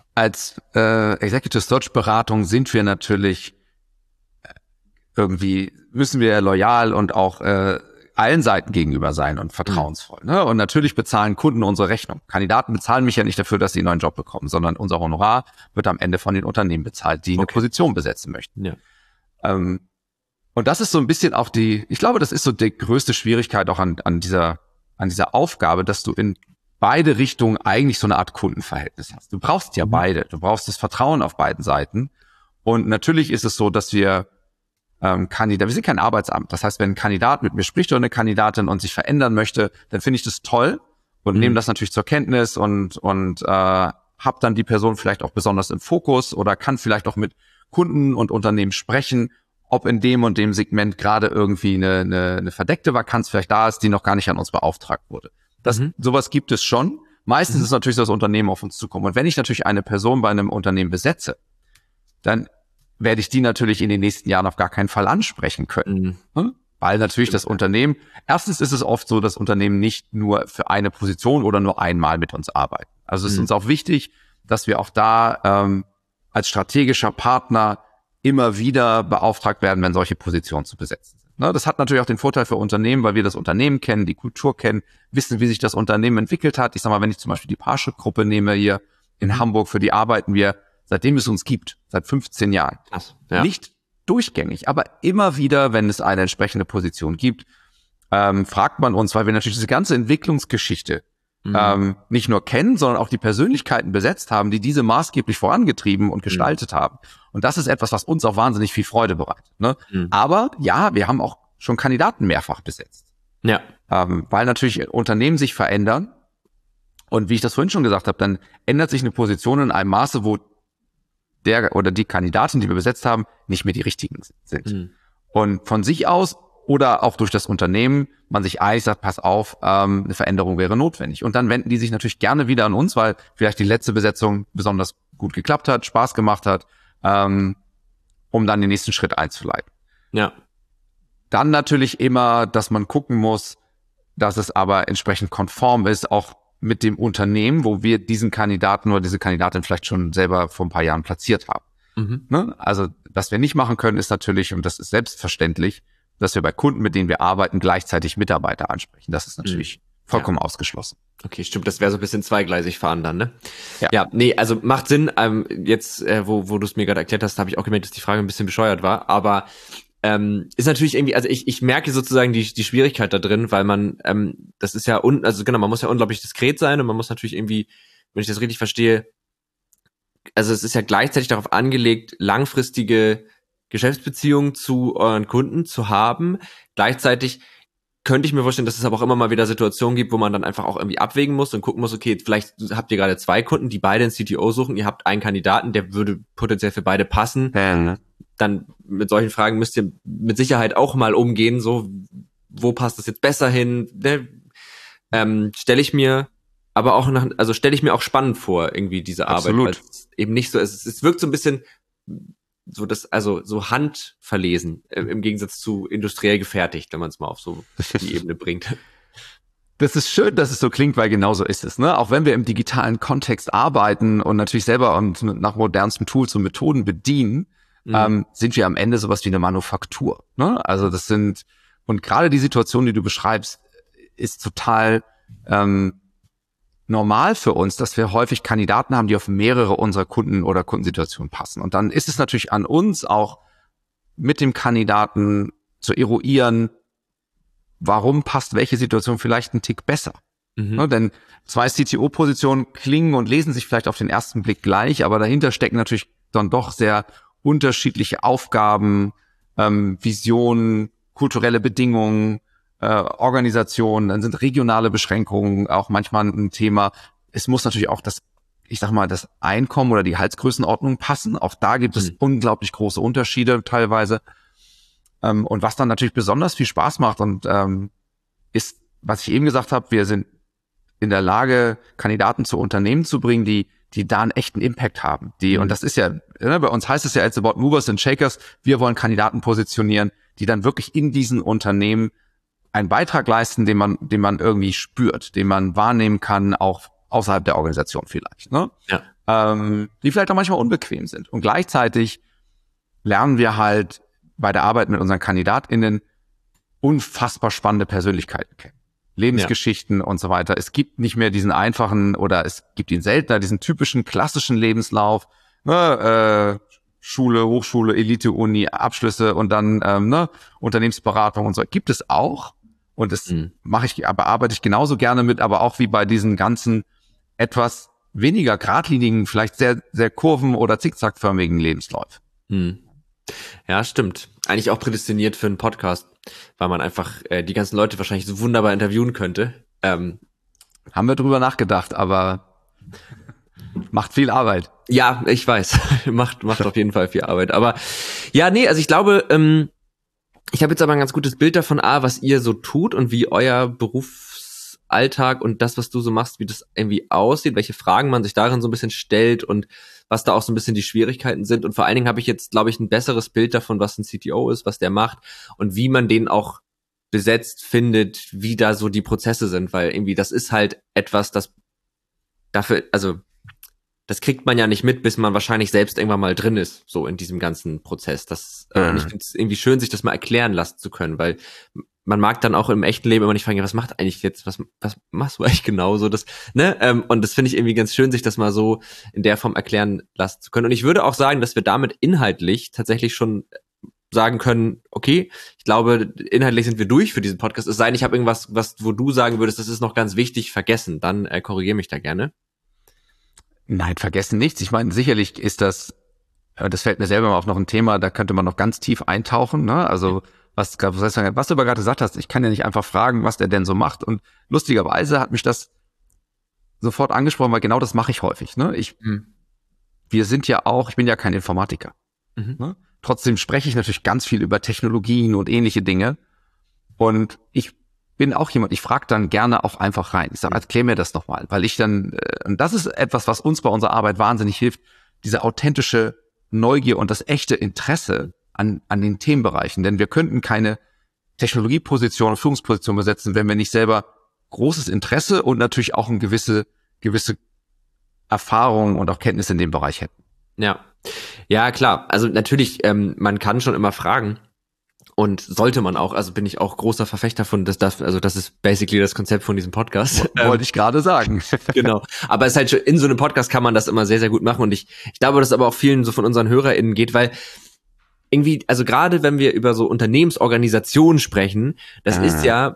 als äh, Executive Search Beratung sind wir natürlich äh, irgendwie, müssen wir loyal und auch äh, allen Seiten gegenüber sein und vertrauensvoll. Mhm. Ne? Und natürlich bezahlen Kunden unsere Rechnung. Kandidaten bezahlen mich ja nicht dafür, dass sie einen neuen Job bekommen, sondern unser Honorar wird am Ende von den Unternehmen bezahlt, die eine Okay. Position besetzen möchten. Ja. Ähm, und das ist so ein bisschen auch die, ich glaube, das ist so die größte Schwierigkeit auch an, an dieser, an dieser Aufgabe, dass du in beide Richtungen eigentlich so eine Art Kundenverhältnis hast. Du brauchst ja Mhm. beide. Du brauchst das Vertrauen auf beiden Seiten. Und natürlich ist es so, dass wir ähm, Kandidat, wir sind kein Arbeitsamt. Das heißt, wenn ein Kandidat mit mir spricht oder eine Kandidatin und sich verändern möchte, dann finde ich das toll und Mhm. nehme das natürlich zur Kenntnis und und äh, habe dann die Person vielleicht auch besonders im Fokus oder kann vielleicht auch mit Kunden und Unternehmen sprechen, ob in dem und dem Segment gerade irgendwie eine, eine, eine verdeckte Vakanz vielleicht da ist, die noch gar nicht an uns beauftragt wurde. Das, Mhm. sowas gibt es schon. Meistens Mhm. ist es natürlich so, dass Unternehmen auf uns zukommen. Und wenn ich natürlich eine Person bei einem Unternehmen besetze, dann werde ich die natürlich in den nächsten Jahren auf gar keinen Fall ansprechen können. Mhm. Hm? Weil natürlich das Unternehmen, erstens ist es oft so, dass Unternehmen nicht nur für eine Position oder nur einmal mit uns arbeiten. Also es ist Mhm. uns auch wichtig, dass wir auch da ähm, als strategischer Partner immer wieder beauftragt werden, wenn solche Positionen zu besetzen sind. Ne, das hat natürlich auch den Vorteil für Unternehmen, weil wir das Unternehmen kennen, die Kultur kennen, wissen, wie sich das Unternehmen entwickelt hat. Ich sag mal, wenn ich zum Beispiel die Parship-Gruppe nehme hier in Mhm. Hamburg, für die arbeiten wir, seitdem es uns gibt, seit fünfzehn Jahren. Krass. Ja. Nicht durchgängig, aber immer wieder, wenn es eine entsprechende Position gibt, ähm, fragt man uns, weil wir natürlich diese ganze Entwicklungsgeschichte Mhm. ähm, nicht nur kennen, sondern auch die Persönlichkeiten besetzt haben, die diese maßgeblich vorangetrieben und gestaltet haben. Und das ist etwas, was uns auch wahnsinnig viel Freude bereitet. Ne? Mhm. Aber ja, wir haben auch schon Kandidaten mehrfach besetzt, Ja. ähm, weil natürlich Unternehmen sich verändern. Und wie ich das vorhin schon gesagt habe, dann ändert sich eine Position in einem Maße, wo der oder die Kandidaten, die wir besetzt haben, nicht mehr die richtigen sind. Mhm. Und von sich aus oder auch durch das Unternehmen man sich eilig sagt, pass auf, ähm, eine Veränderung wäre notwendig. Und dann wenden die sich natürlich gerne wieder an uns, weil vielleicht die letzte Besetzung besonders gut geklappt hat, Spaß gemacht hat, ähm, um dann den nächsten Schritt einzuleiten. Ja. Dann natürlich immer, dass man gucken muss, dass es aber entsprechend konform ist, auch mit dem Unternehmen, wo wir diesen Kandidaten oder diese Kandidatin vielleicht schon selber vor ein paar Jahren platziert haben. Mhm. Ne? Also, was wir nicht machen können, ist natürlich, und das ist selbstverständlich, dass wir bei Kunden, mit denen wir arbeiten, gleichzeitig Mitarbeiter ansprechen. Das ist natürlich mhm. vollkommen ja. ausgeschlossen. Okay, stimmt, das wäre so ein bisschen zweigleisig fahren dann, ne? Ja, ja nee, also macht Sinn. Ähm, jetzt, äh, wo, wo du es mir gerade erklärt hast, habe ich auch gemerkt, dass die Frage ein bisschen bescheuert war, aber ähm, ist natürlich irgendwie, also ich, ich merke sozusagen die, die Schwierigkeit da drin, weil man, ähm, das ist ja, un, also genau, man muss ja unglaublich diskret sein und man muss natürlich irgendwie, wenn ich das richtig verstehe, also es ist ja gleichzeitig darauf angelegt, langfristige Geschäftsbeziehungen zu euren Kunden zu haben. Gleichzeitig könnte ich mir vorstellen, dass es aber auch immer mal wieder Situationen gibt, wo man dann einfach auch irgendwie abwägen muss und gucken muss, okay, vielleicht habt ihr gerade zwei Kunden, die beide einen C T O suchen, ihr habt einen Kandidaten, der würde potenziell für beide passen. Ja, ne? Dann mit solchen Fragen müsst ihr mit Sicherheit auch mal umgehen, so, wo passt das jetzt besser hin? Ne? Ähm, stelle ich mir aber auch nach, also stelle ich mir auch spannend vor, irgendwie diese Arbeit, Absolut. weil es eben nicht so ist. Es wirkt so ein bisschen so das, also so handverlesen, äh, im Gegensatz zu industriell gefertigt, wenn man es mal auf so die Ebene bringt. Das ist schön, dass es so klingt, weil genau so ist es. Ne? Auch wenn wir im digitalen Kontext arbeiten und natürlich selber und nach modernsten Tools und Methoden bedienen, mhm. ähm, sind wir am Ende sowas wie eine Manufaktur. Ne? Also das sind, und gerade die Situation, die du beschreibst, ist total ähm, normal für uns, dass wir häufig Kandidaten haben, die auf mehrere unserer Kunden oder Kundensituationen passen. Und dann ist es natürlich an uns auch mit dem Kandidaten zu eruieren, warum passt welche Situation vielleicht einen Tick besser. Mhm. Ne, denn zwei C T O-Positionen klingen und lesen sich vielleicht auf den ersten Blick gleich, aber dahinter stecken natürlich dann doch sehr unterschiedliche Aufgaben, ähm, Visionen, kulturelle Bedingungen, äh, Organisationen, dann sind regionale Beschränkungen auch manchmal ein Thema. Es muss natürlich auch das, ich sag mal, das Einkommen oder die Gehaltsgrößenordnung passen. Auch da gibt es mhm. unglaublich große Unterschiede teilweise. Ähm, und was dann natürlich besonders viel Spaß macht und ähm, ist, was ich eben gesagt habe, wir sind in der Lage, Kandidaten zu Unternehmen zu bringen, die die da einen echten Impact haben. Die mhm. Und das ist ja, ne, bei uns heißt es ja, it's about movers and shakers. Wir wollen Kandidaten positionieren, die dann wirklich in diesen Unternehmen einen Beitrag leisten, den man, den man irgendwie spürt, den man wahrnehmen kann, auch außerhalb der Organisation vielleicht. Ne? Ja. Ähm, die vielleicht auch manchmal unbequem sind. Und gleichzeitig lernen wir halt bei der Arbeit mit unseren KandidatInnen unfassbar spannende Persönlichkeiten kennen. Lebensgeschichten ja. und so weiter. Es gibt nicht mehr diesen einfachen oder es gibt ihn seltener, diesen typischen klassischen Lebenslauf, ne, äh, Schule, Hochschule, Elite, Uni, Abschlüsse und dann ähm, ne, Unternehmensberatung und so. Gibt es auch und das mhm. mache ich, aber arbeite ich genauso gerne mit, aber auch wie bei diesen ganzen etwas weniger geradlinigen, vielleicht sehr, sehr kurven- oder zickzackförmigen Lebensläufen. Mhm. Ja, stimmt. Eigentlich auch prädestiniert für einen Podcast, weil man einfach äh, die ganzen Leute wahrscheinlich so wunderbar interviewen könnte. Ähm, Haben wir drüber nachgedacht, aber macht viel Arbeit. Ja, ich weiß. macht macht auf jeden Fall viel Arbeit. Aber ja, nee, also ich glaube, ähm, ich habe jetzt aber ein ganz gutes Bild davon, A, was ihr so tut und wie euer Berufsalltag und das, was du so machst, wie das irgendwie aussieht, welche Fragen man sich darin so ein bisschen stellt und was da auch so ein bisschen die Schwierigkeiten sind. Und vor allen Dingen habe ich jetzt, glaube ich, ein besseres Bild davon, was ein C T O ist, was der macht und wie man den auch besetzt findet, wie da so die Prozesse sind, weil irgendwie das ist halt etwas, das dafür, also das kriegt man ja nicht mit, bis man wahrscheinlich selbst irgendwann mal drin ist, so in diesem ganzen Prozess. Das, mhm. äh, und ich finde es irgendwie schön, sich das mal erklären lassen zu können, weil man mag dann auch im echten Leben immer nicht fragen, ja, was macht eigentlich jetzt, was was machst du eigentlich genau so, das, ne? Ähm, und das finde ich irgendwie ganz schön, sich das mal so in der Form erklären lassen zu können. Und ich würde auch sagen, dass wir damit inhaltlich tatsächlich schon sagen können, okay, ich glaube, inhaltlich sind wir durch für diesen Podcast. Es sei denn, ich habe irgendwas, was, wo du sagen würdest, das ist noch ganz wichtig, vergessen. Dann äh, korrigiere mich da gerne. Nein, vergessen nichts. Ich meine, sicherlich ist das, das fällt mir selber mal auf noch ein Thema, da könnte man noch ganz tief eintauchen, ne? Also, was, was, was du aber gerade gesagt hast, ich kann ja nicht einfach fragen, was der denn so macht. Und lustigerweise hat mich das sofort angesprochen, weil genau das mache ich häufig, ne? Ich, mhm. wir sind ja auch, ich bin ja kein Informatiker, mhm. ne? Trotzdem spreche ich natürlich ganz viel über Technologien und ähnliche Dinge. Und ich bin auch jemand, ich frage dann gerne auch einfach rein. Ich sage, erklär mir das nochmal, weil ich dann, und das ist etwas, was uns bei unserer Arbeit wahnsinnig hilft, diese authentische Neugier und das echte Interesse an, an den Themenbereichen. Denn wir könnten keine Technologieposition und Führungsposition besetzen, wenn wir nicht selber großes Interesse und natürlich auch eine gewisse, gewisse Erfahrung und auch Kenntnis in dem Bereich hätten. Ja, ja klar. Also natürlich, ähm, man kann schon immer fragen. Und sollte man auch, also bin ich auch großer Verfechter von, dass das, also das ist basically das Konzept von diesem Podcast. Wollte ich gerade sagen. Genau. Aber es ist halt schon, in so einem Podcast kann man das immer sehr, sehr gut machen. Und ich, ich glaube, dass aber auch vielen so von unseren HörerInnen geht, weil irgendwie, also gerade wenn wir über so Unternehmensorganisationen sprechen, das ah. ist ja,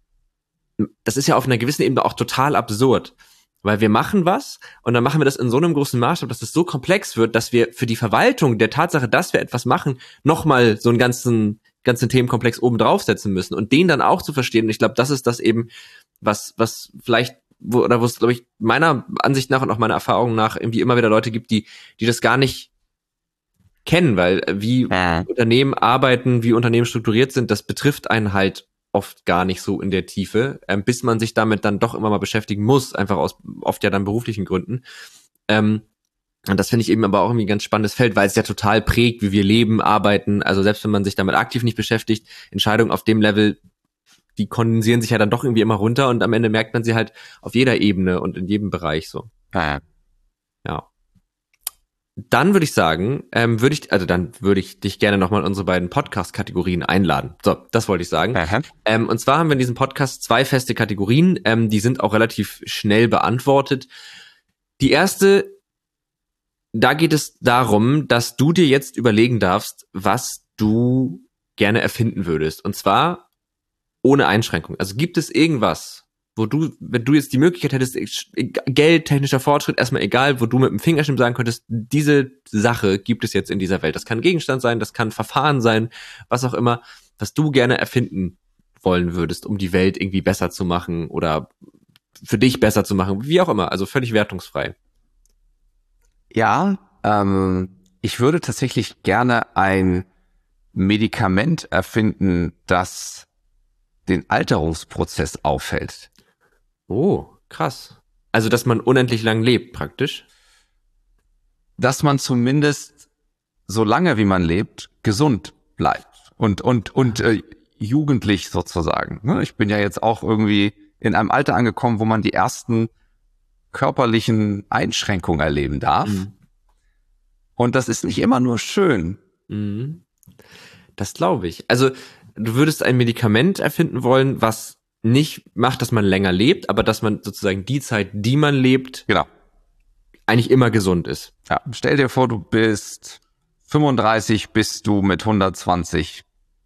das ist ja auf einer gewissen Ebene auch total absurd. Weil wir machen was und dann machen wir das in so einem großen Maßstab, dass es so komplex wird, dass wir für die Verwaltung der Tatsache, dass wir etwas machen, nochmal so einen ganzen ganzen Themenkomplex oben draufsetzen müssen und den dann auch zu verstehen. Und ich glaube, das ist das eben, was was vielleicht, wo, oder wo es, glaube ich, meiner Ansicht nach und auch meiner Erfahrung nach irgendwie immer wieder Leute gibt, die die das gar nicht kennen, weil wie äh. Unternehmen arbeiten, wie Unternehmen strukturiert sind, das betrifft einen halt oft gar nicht so in der Tiefe, ähm, bis man sich damit dann doch immer mal beschäftigen muss, einfach aus oft ja dann beruflichen Gründen. Ähm, und das finde ich eben aber auch irgendwie ein ganz spannendes Feld, weil es ja total prägt, wie wir leben, arbeiten. Also selbst wenn man sich damit aktiv nicht beschäftigt, Entscheidungen auf dem Level, die kondensieren sich ja dann doch irgendwie immer runter und am Ende merkt man sie halt auf jeder Ebene und in jedem Bereich so. Ja. Ja. Dann würde ich sagen, ähm, würde ich, also dann würde ich dich gerne nochmal in unsere beiden Podcast-Kategorien einladen. So, das wollte ich sagen. Ähm, und zwar haben wir in diesem Podcast zwei feste Kategorien, ähm, die sind auch relativ schnell beantwortet. Die erste, da geht es darum, dass du dir jetzt überlegen darfst, was du gerne erfinden würdest. Und zwar ohne Einschränkung. Also gibt es irgendwas, wo du, wenn du jetzt die Möglichkeit hättest, Geld, technischer Fortschritt, erstmal egal, wo du mit dem Fingerschnipp sagen könntest, diese Sache gibt es jetzt in dieser Welt. Das kann Gegenstand sein, das kann Verfahren sein, was auch immer, was du gerne erfinden wollen würdest, um die Welt irgendwie besser zu machen oder für dich besser zu machen, wie auch immer, also völlig wertungsfrei. Ja, ähm, ich würde tatsächlich gerne ein Medikament erfinden, das den Alterungsprozess aufhält. Oh, krass. Also, dass man unendlich lang lebt, praktisch? Dass man zumindest so lange, wie man lebt, gesund bleibt und und und äh, jugendlich sozusagen. Ne? Ich bin ja jetzt auch irgendwie in einem Alter angekommen, wo man die ersten körperlichen Einschränkungen erleben darf. Mhm. Und das ist nicht immer nur schön. Mhm. Das glaube ich. Also du würdest ein Medikament erfinden wollen, was nicht macht, dass man länger lebt, aber dass man sozusagen die Zeit, die man lebt, genau, eigentlich immer gesund ist. Ja, stell dir vor, du bist fünfunddreißig, bis du mit hundertzwanzig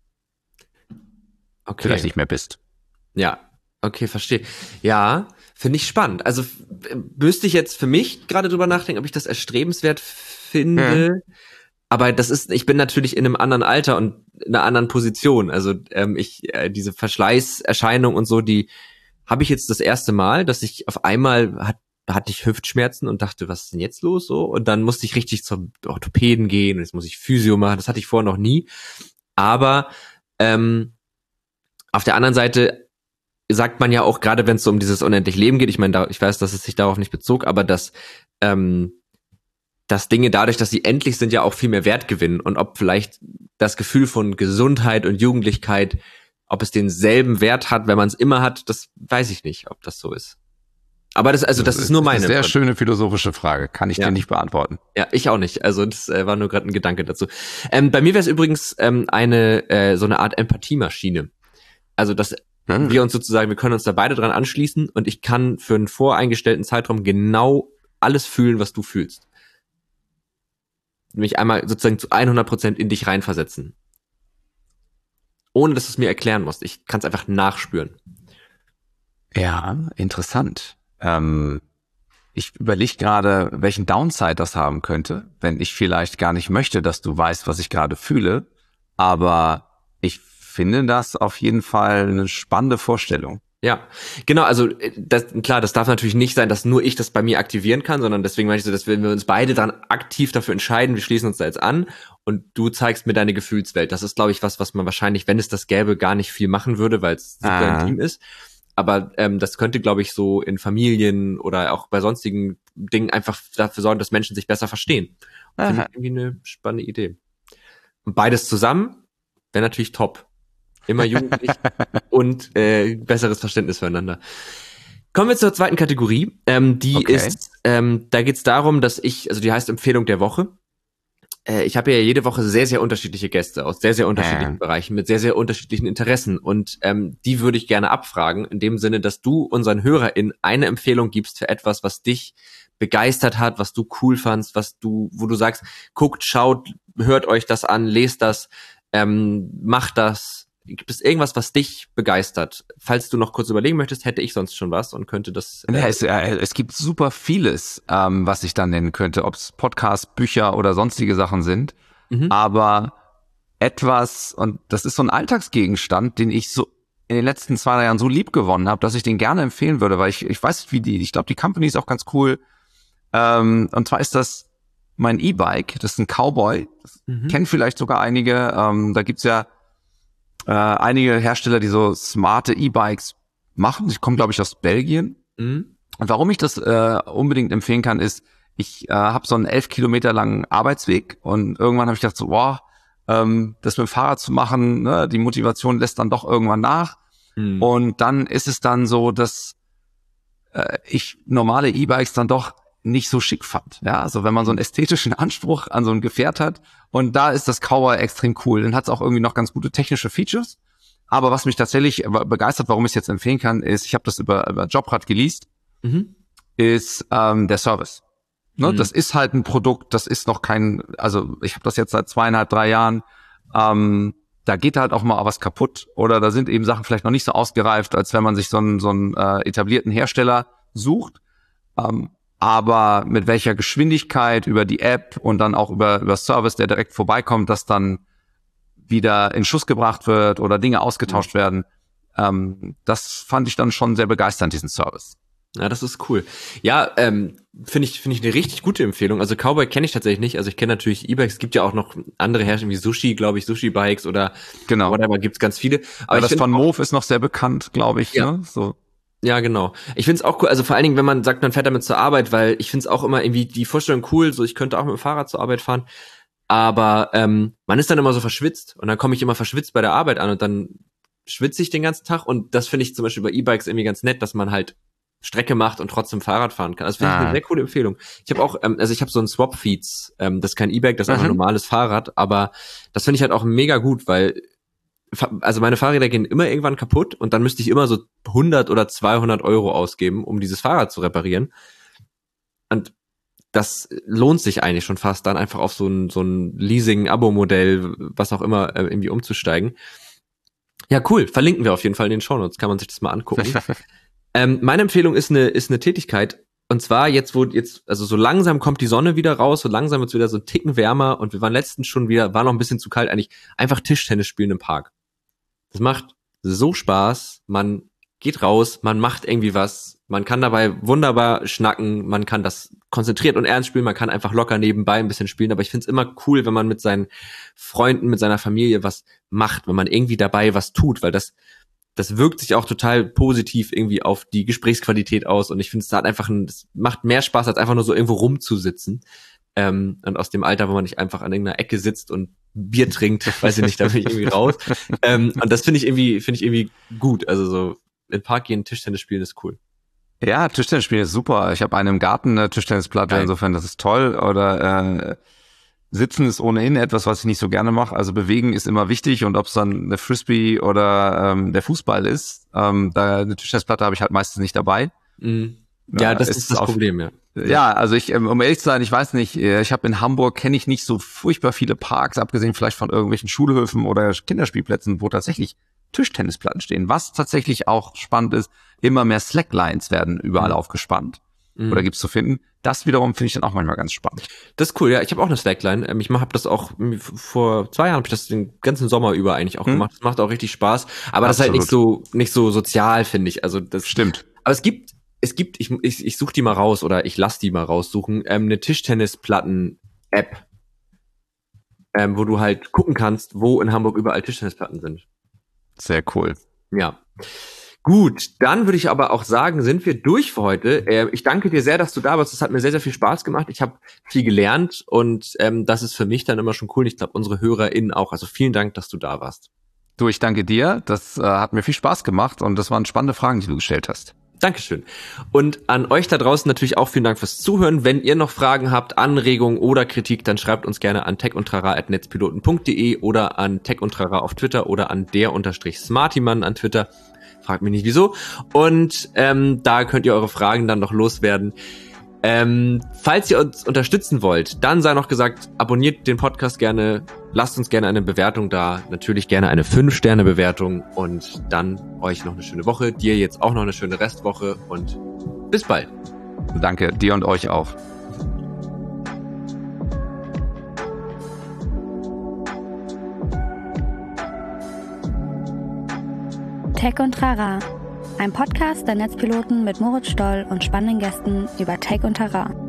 okay. vielleicht nicht mehr bist. Ja, okay, verstehe. Ja, finde ich spannend. Also müsste ich jetzt für mich gerade drüber nachdenken, ob ich das erstrebenswert finde. Hm. Aber das ist, ich bin natürlich in einem anderen Alter und in einer anderen Position. Also ähm, ich äh, diese Verschleißerscheinung und so, die habe ich jetzt das erste Mal, dass ich auf einmal hat, hatte ich Hüftschmerzen und dachte, was ist denn jetzt los so? Und dann musste ich richtig zum Orthopäden gehen und jetzt muss ich Physio machen. Das hatte ich vorher noch nie. Aber ähm, auf der anderen Seite sagt man ja auch, gerade wenn es so um dieses unendlich Leben geht, ich meine, da, ich weiß, dass es sich darauf nicht bezog, aber dass ähm, dass Dinge dadurch, dass sie endlich sind, ja auch viel mehr Wert gewinnen und ob vielleicht das Gefühl von Gesundheit und Jugendlichkeit, ob es denselben Wert hat, wenn man es immer hat, das weiß ich nicht, ob das so ist. Aber das, also das, das ist nur meine. Das ist eine sehr schöne philosophische Frage, kann ich ja. dir nicht beantworten. Ja, ich auch nicht. Also das äh, war nur gerade ein Gedanke dazu. Ähm, bei mir wäre es übrigens ähm, eine äh, so eine Art Empathiemaschine. Also dass hm. wir uns sozusagen, wir können uns da beide dran anschließen und ich kann für einen voreingestellten Zeitraum genau alles fühlen, was du fühlst. Mich einmal sozusagen zu hundert Prozent in dich reinversetzen. Ohne, dass du es mir erklären musst. Ich kann es einfach nachspüren. Ja, interessant. Ähm, ich überlege gerade, welchen Downside das haben könnte, wenn ich vielleicht gar nicht möchte, dass du weißt, was ich gerade fühle. Aber ich finde das auf jeden Fall eine spannende Vorstellung. Ja, genau, also das, klar, das darf natürlich nicht sein, dass nur ich das bei mir aktivieren kann, sondern deswegen meine ich so, dass wenn wir uns beide dann aktiv dafür entscheiden, wir schließen uns da jetzt an und du zeigst mir deine Gefühlswelt. Das ist, glaube ich, was, was man wahrscheinlich, wenn es das gäbe, gar nicht viel machen würde, weil es super ah. intim ist. Aber ähm, das könnte, glaube ich, so in Familien oder auch bei sonstigen Dingen einfach dafür sorgen, dass Menschen sich besser verstehen. Finde ich irgendwie eine spannende Idee. Und beides zusammen wäre natürlich top. Immer jugendlich und äh, besseres Verständnis füreinander. Kommen wir zur zweiten Kategorie. Ähm, die okay. ist, ähm, da geht es darum, dass ich, also die heißt Empfehlung der Woche. Äh, ich habe ja jede Woche sehr, sehr unterschiedliche Gäste aus sehr, sehr unterschiedlichen äh. Bereichen mit sehr, sehr unterschiedlichen Interessen. Und ähm, die würde ich gerne abfragen, in dem Sinne, dass du unseren HörerInnen eine Empfehlung gibst für etwas, was dich begeistert hat, was du cool fandst, was du, wo du sagst, guckt, schaut, hört euch das an, lest das, ähm, macht das. Gibt es irgendwas, was dich begeistert? Falls du noch kurz überlegen möchtest, hätte ich sonst schon was und könnte das... Äh ja, es, äh, es gibt super vieles, ähm, was ich dann nennen könnte, ob es Podcasts, Bücher oder sonstige Sachen sind. Mhm. Aber etwas, und das ist so ein Alltagsgegenstand, den ich so in den letzten zwei, drei Jahren so lieb gewonnen habe, dass ich den gerne empfehlen würde, weil ich ich weiß, wie die, ich glaube, die Company ist auch ganz cool. Ähm, und zwar ist das mein E-Bike, das ist ein Cowboy. Das mhm. kennen vielleicht sogar einige. Ähm, da gibt's ja Äh, einige Hersteller, die so smarte E-Bikes machen. Ich komme, glaube ich, aus Belgien. Mhm. Und warum ich das äh, unbedingt empfehlen kann, ist, ich äh, habe so einen elf Kilometer langen Arbeitsweg und irgendwann habe ich gedacht so, boah, ähm, das mit dem Fahrrad zu machen, ne, die Motivation lässt dann doch irgendwann nach. Mhm. Und dann ist es dann so, dass äh, ich normale E-Bikes dann doch nicht so schick fand. Ja, also wenn man so einen ästhetischen Anspruch an so ein Gefährt hat und da ist das Cowboy extrem cool. Dann hat es auch irgendwie noch ganz gute technische Features. Aber was mich tatsächlich begeistert, warum ich es jetzt empfehlen kann, ist, ich habe das über, über Jobrad geleast, mhm. ist ähm, der Service. Ne? Mhm. Das ist halt ein Produkt, das ist noch kein, also ich habe das jetzt seit zweieinhalb, drei Jahren. Ähm, da geht halt auch mal was kaputt oder da sind eben Sachen vielleicht noch nicht so ausgereift, als wenn man sich so einen, so einen äh, etablierten Hersteller sucht. Ähm, aber mit welcher Geschwindigkeit über die App und dann auch über, über Service, der direkt vorbeikommt, dass dann wieder in Schuss gebracht wird oder Dinge ausgetauscht mhm. werden, ähm, das fand ich dann schon sehr begeisternd, diesen Service. Ja, das ist cool. Ja, ähm, finde ich finde ich eine richtig gute Empfehlung. Also Cowboy kenne ich tatsächlich nicht. Also ich kenne natürlich E-Bikes. Es gibt ja auch noch andere Hersteller wie Sushi, glaube ich, Sushi-Bikes oder genau. whatever, gibt's ganz viele. Aber ja, ich das von Move ist noch sehr bekannt, glaube ich. Ja. Ne? So. Ja, genau. Ich find's auch cool, also vor allen Dingen, wenn man sagt, man fährt damit zur Arbeit, weil ich find's auch immer irgendwie die Vorstellung cool, so ich könnte auch mit dem Fahrrad zur Arbeit fahren, aber ähm, man ist dann immer so verschwitzt und dann komme ich immer verschwitzt bei der Arbeit an und dann schwitze ich den ganzen Tag und das finde ich zum Beispiel bei E-Bikes irgendwie ganz nett, dass man halt Strecke macht und trotzdem Fahrrad fahren kann. Also finde ich ah. eine sehr coole Empfehlung. Ich habe auch, ähm, also ich habe so ein Swap-Feeds, ähm, das ist kein E-Bike, das ist einfach ein normales Fahrrad, aber das finde ich halt auch mega gut, weil also meine Fahrräder gehen immer irgendwann kaputt und dann müsste ich immer so hundert oder zweihundert Euro ausgeben, um dieses Fahrrad zu reparieren. Und das lohnt sich eigentlich schon fast, dann einfach auf so ein, so ein Leasing-Abo-Modell, was auch immer, äh, irgendwie umzusteigen. Ja, cool. Verlinken wir auf jeden Fall in den Shownotes. Kann man sich das mal angucken. ähm, meine Empfehlung ist eine, ist eine Tätigkeit. Und zwar jetzt, wo jetzt, also so langsam kommt die Sonne wieder raus, so langsam wird's wieder so ein Ticken wärmer und wir waren letztens schon wieder, war noch ein bisschen zu kalt eigentlich, einfach Tischtennis spielen im Park. Das macht so Spaß, man geht raus, man macht irgendwie was, man kann dabei wunderbar schnacken, man kann das konzentriert und ernst spielen, man kann einfach locker nebenbei ein bisschen spielen, aber ich find's immer cool, wenn man mit seinen Freunden, mit seiner Familie was macht, wenn man irgendwie dabei was tut, weil das das wirkt sich auch total positiv irgendwie auf die Gesprächsqualität aus und ich finde, es hat einfach ein, es macht mehr Spaß, als einfach nur so irgendwo rumzusitzen. Ähm, und aus dem Alter, wo man nicht einfach an irgendeiner Ecke sitzt und Bier trinkt, weiß ich nicht, da bin ich irgendwie raus. Ähm, und das finde ich irgendwie, finde ich irgendwie gut. Also so in den Park gehen, Tischtennis spielen ist cool. Ja, Tischtennis spielen ist super. Ich habe einen im Garten, eine Tischtennisplatte, Geil. Insofern das ist toll. Oder äh, Sitzen ist ohnehin etwas, was ich nicht so gerne mache. Also bewegen ist immer wichtig und ob es dann eine Frisbee oder ähm, der Fußball ist, ähm, da eine Tischtennisplatte habe ich halt meistens nicht dabei. Mhm. Ja, das ist, ist das auf, Problem, ja. Ja, also ich, um ehrlich zu sein, ich weiß nicht, ich habe in Hamburg, kenne ich nicht so furchtbar viele Parks, abgesehen vielleicht von irgendwelchen Schulhöfen oder Kinderspielplätzen, wo tatsächlich Tischtennisplatten stehen. Was tatsächlich auch spannend ist, immer mehr Slacklines werden überall mhm. aufgespannt. Mhm. Oder gibt's zu finden. Das wiederum finde ich dann auch manchmal ganz spannend. Das ist cool, ja. Ich habe auch eine Slackline. Ich habe das auch, vor zwei Jahren habe ich das den ganzen Sommer über eigentlich auch mhm. gemacht. Das macht auch richtig Spaß. Aber Absolut. Das ist halt nicht so nicht so sozial, finde ich. Also das stimmt. Aber es gibt Es gibt, ich, ich, ich suche die mal raus oder ich lass die mal raussuchen, ähm, eine Tischtennisplatten-App, ähm, wo du halt gucken kannst, wo in Hamburg überall Tischtennisplatten sind. Sehr cool. Ja. Gut, dann würde ich aber auch sagen, sind wir durch für heute. Äh, ich danke dir sehr, dass du da warst. Das hat mir sehr, sehr viel Spaß gemacht. Ich habe viel gelernt und ähm, das ist für mich dann immer schon cool. Ich glaube, unsere HörerInnen auch. Also vielen Dank, dass du da warst. Du, ich danke dir. Das äh, hat mir viel Spaß gemacht und das waren spannende Fragen, die du gestellt hast. Dankeschön. Und an euch da draußen natürlich auch vielen Dank fürs Zuhören. Wenn ihr noch Fragen habt, Anregungen oder Kritik, dann schreibt uns gerne an techundtrara at netzpiloten punkt de oder an techundtrara auf Twitter oder an der unterstrich smartymann an Twitter. Fragt mich nicht wieso. Und ähm, da könnt ihr eure Fragen dann noch loswerden. Ähm, falls ihr uns unterstützen wollt, dann sei noch gesagt, abonniert den Podcast gerne, lasst uns gerne eine Bewertung da, natürlich gerne eine fünf Sterne Bewertung und dann euch noch eine schöne Woche, dir jetzt auch noch eine schöne Restwoche und bis bald. Danke, dir und euch auch. Tech und Trara, ein Podcast der Netzpiloten mit Moritz Stoll und spannenden Gästen über Tech und Trara.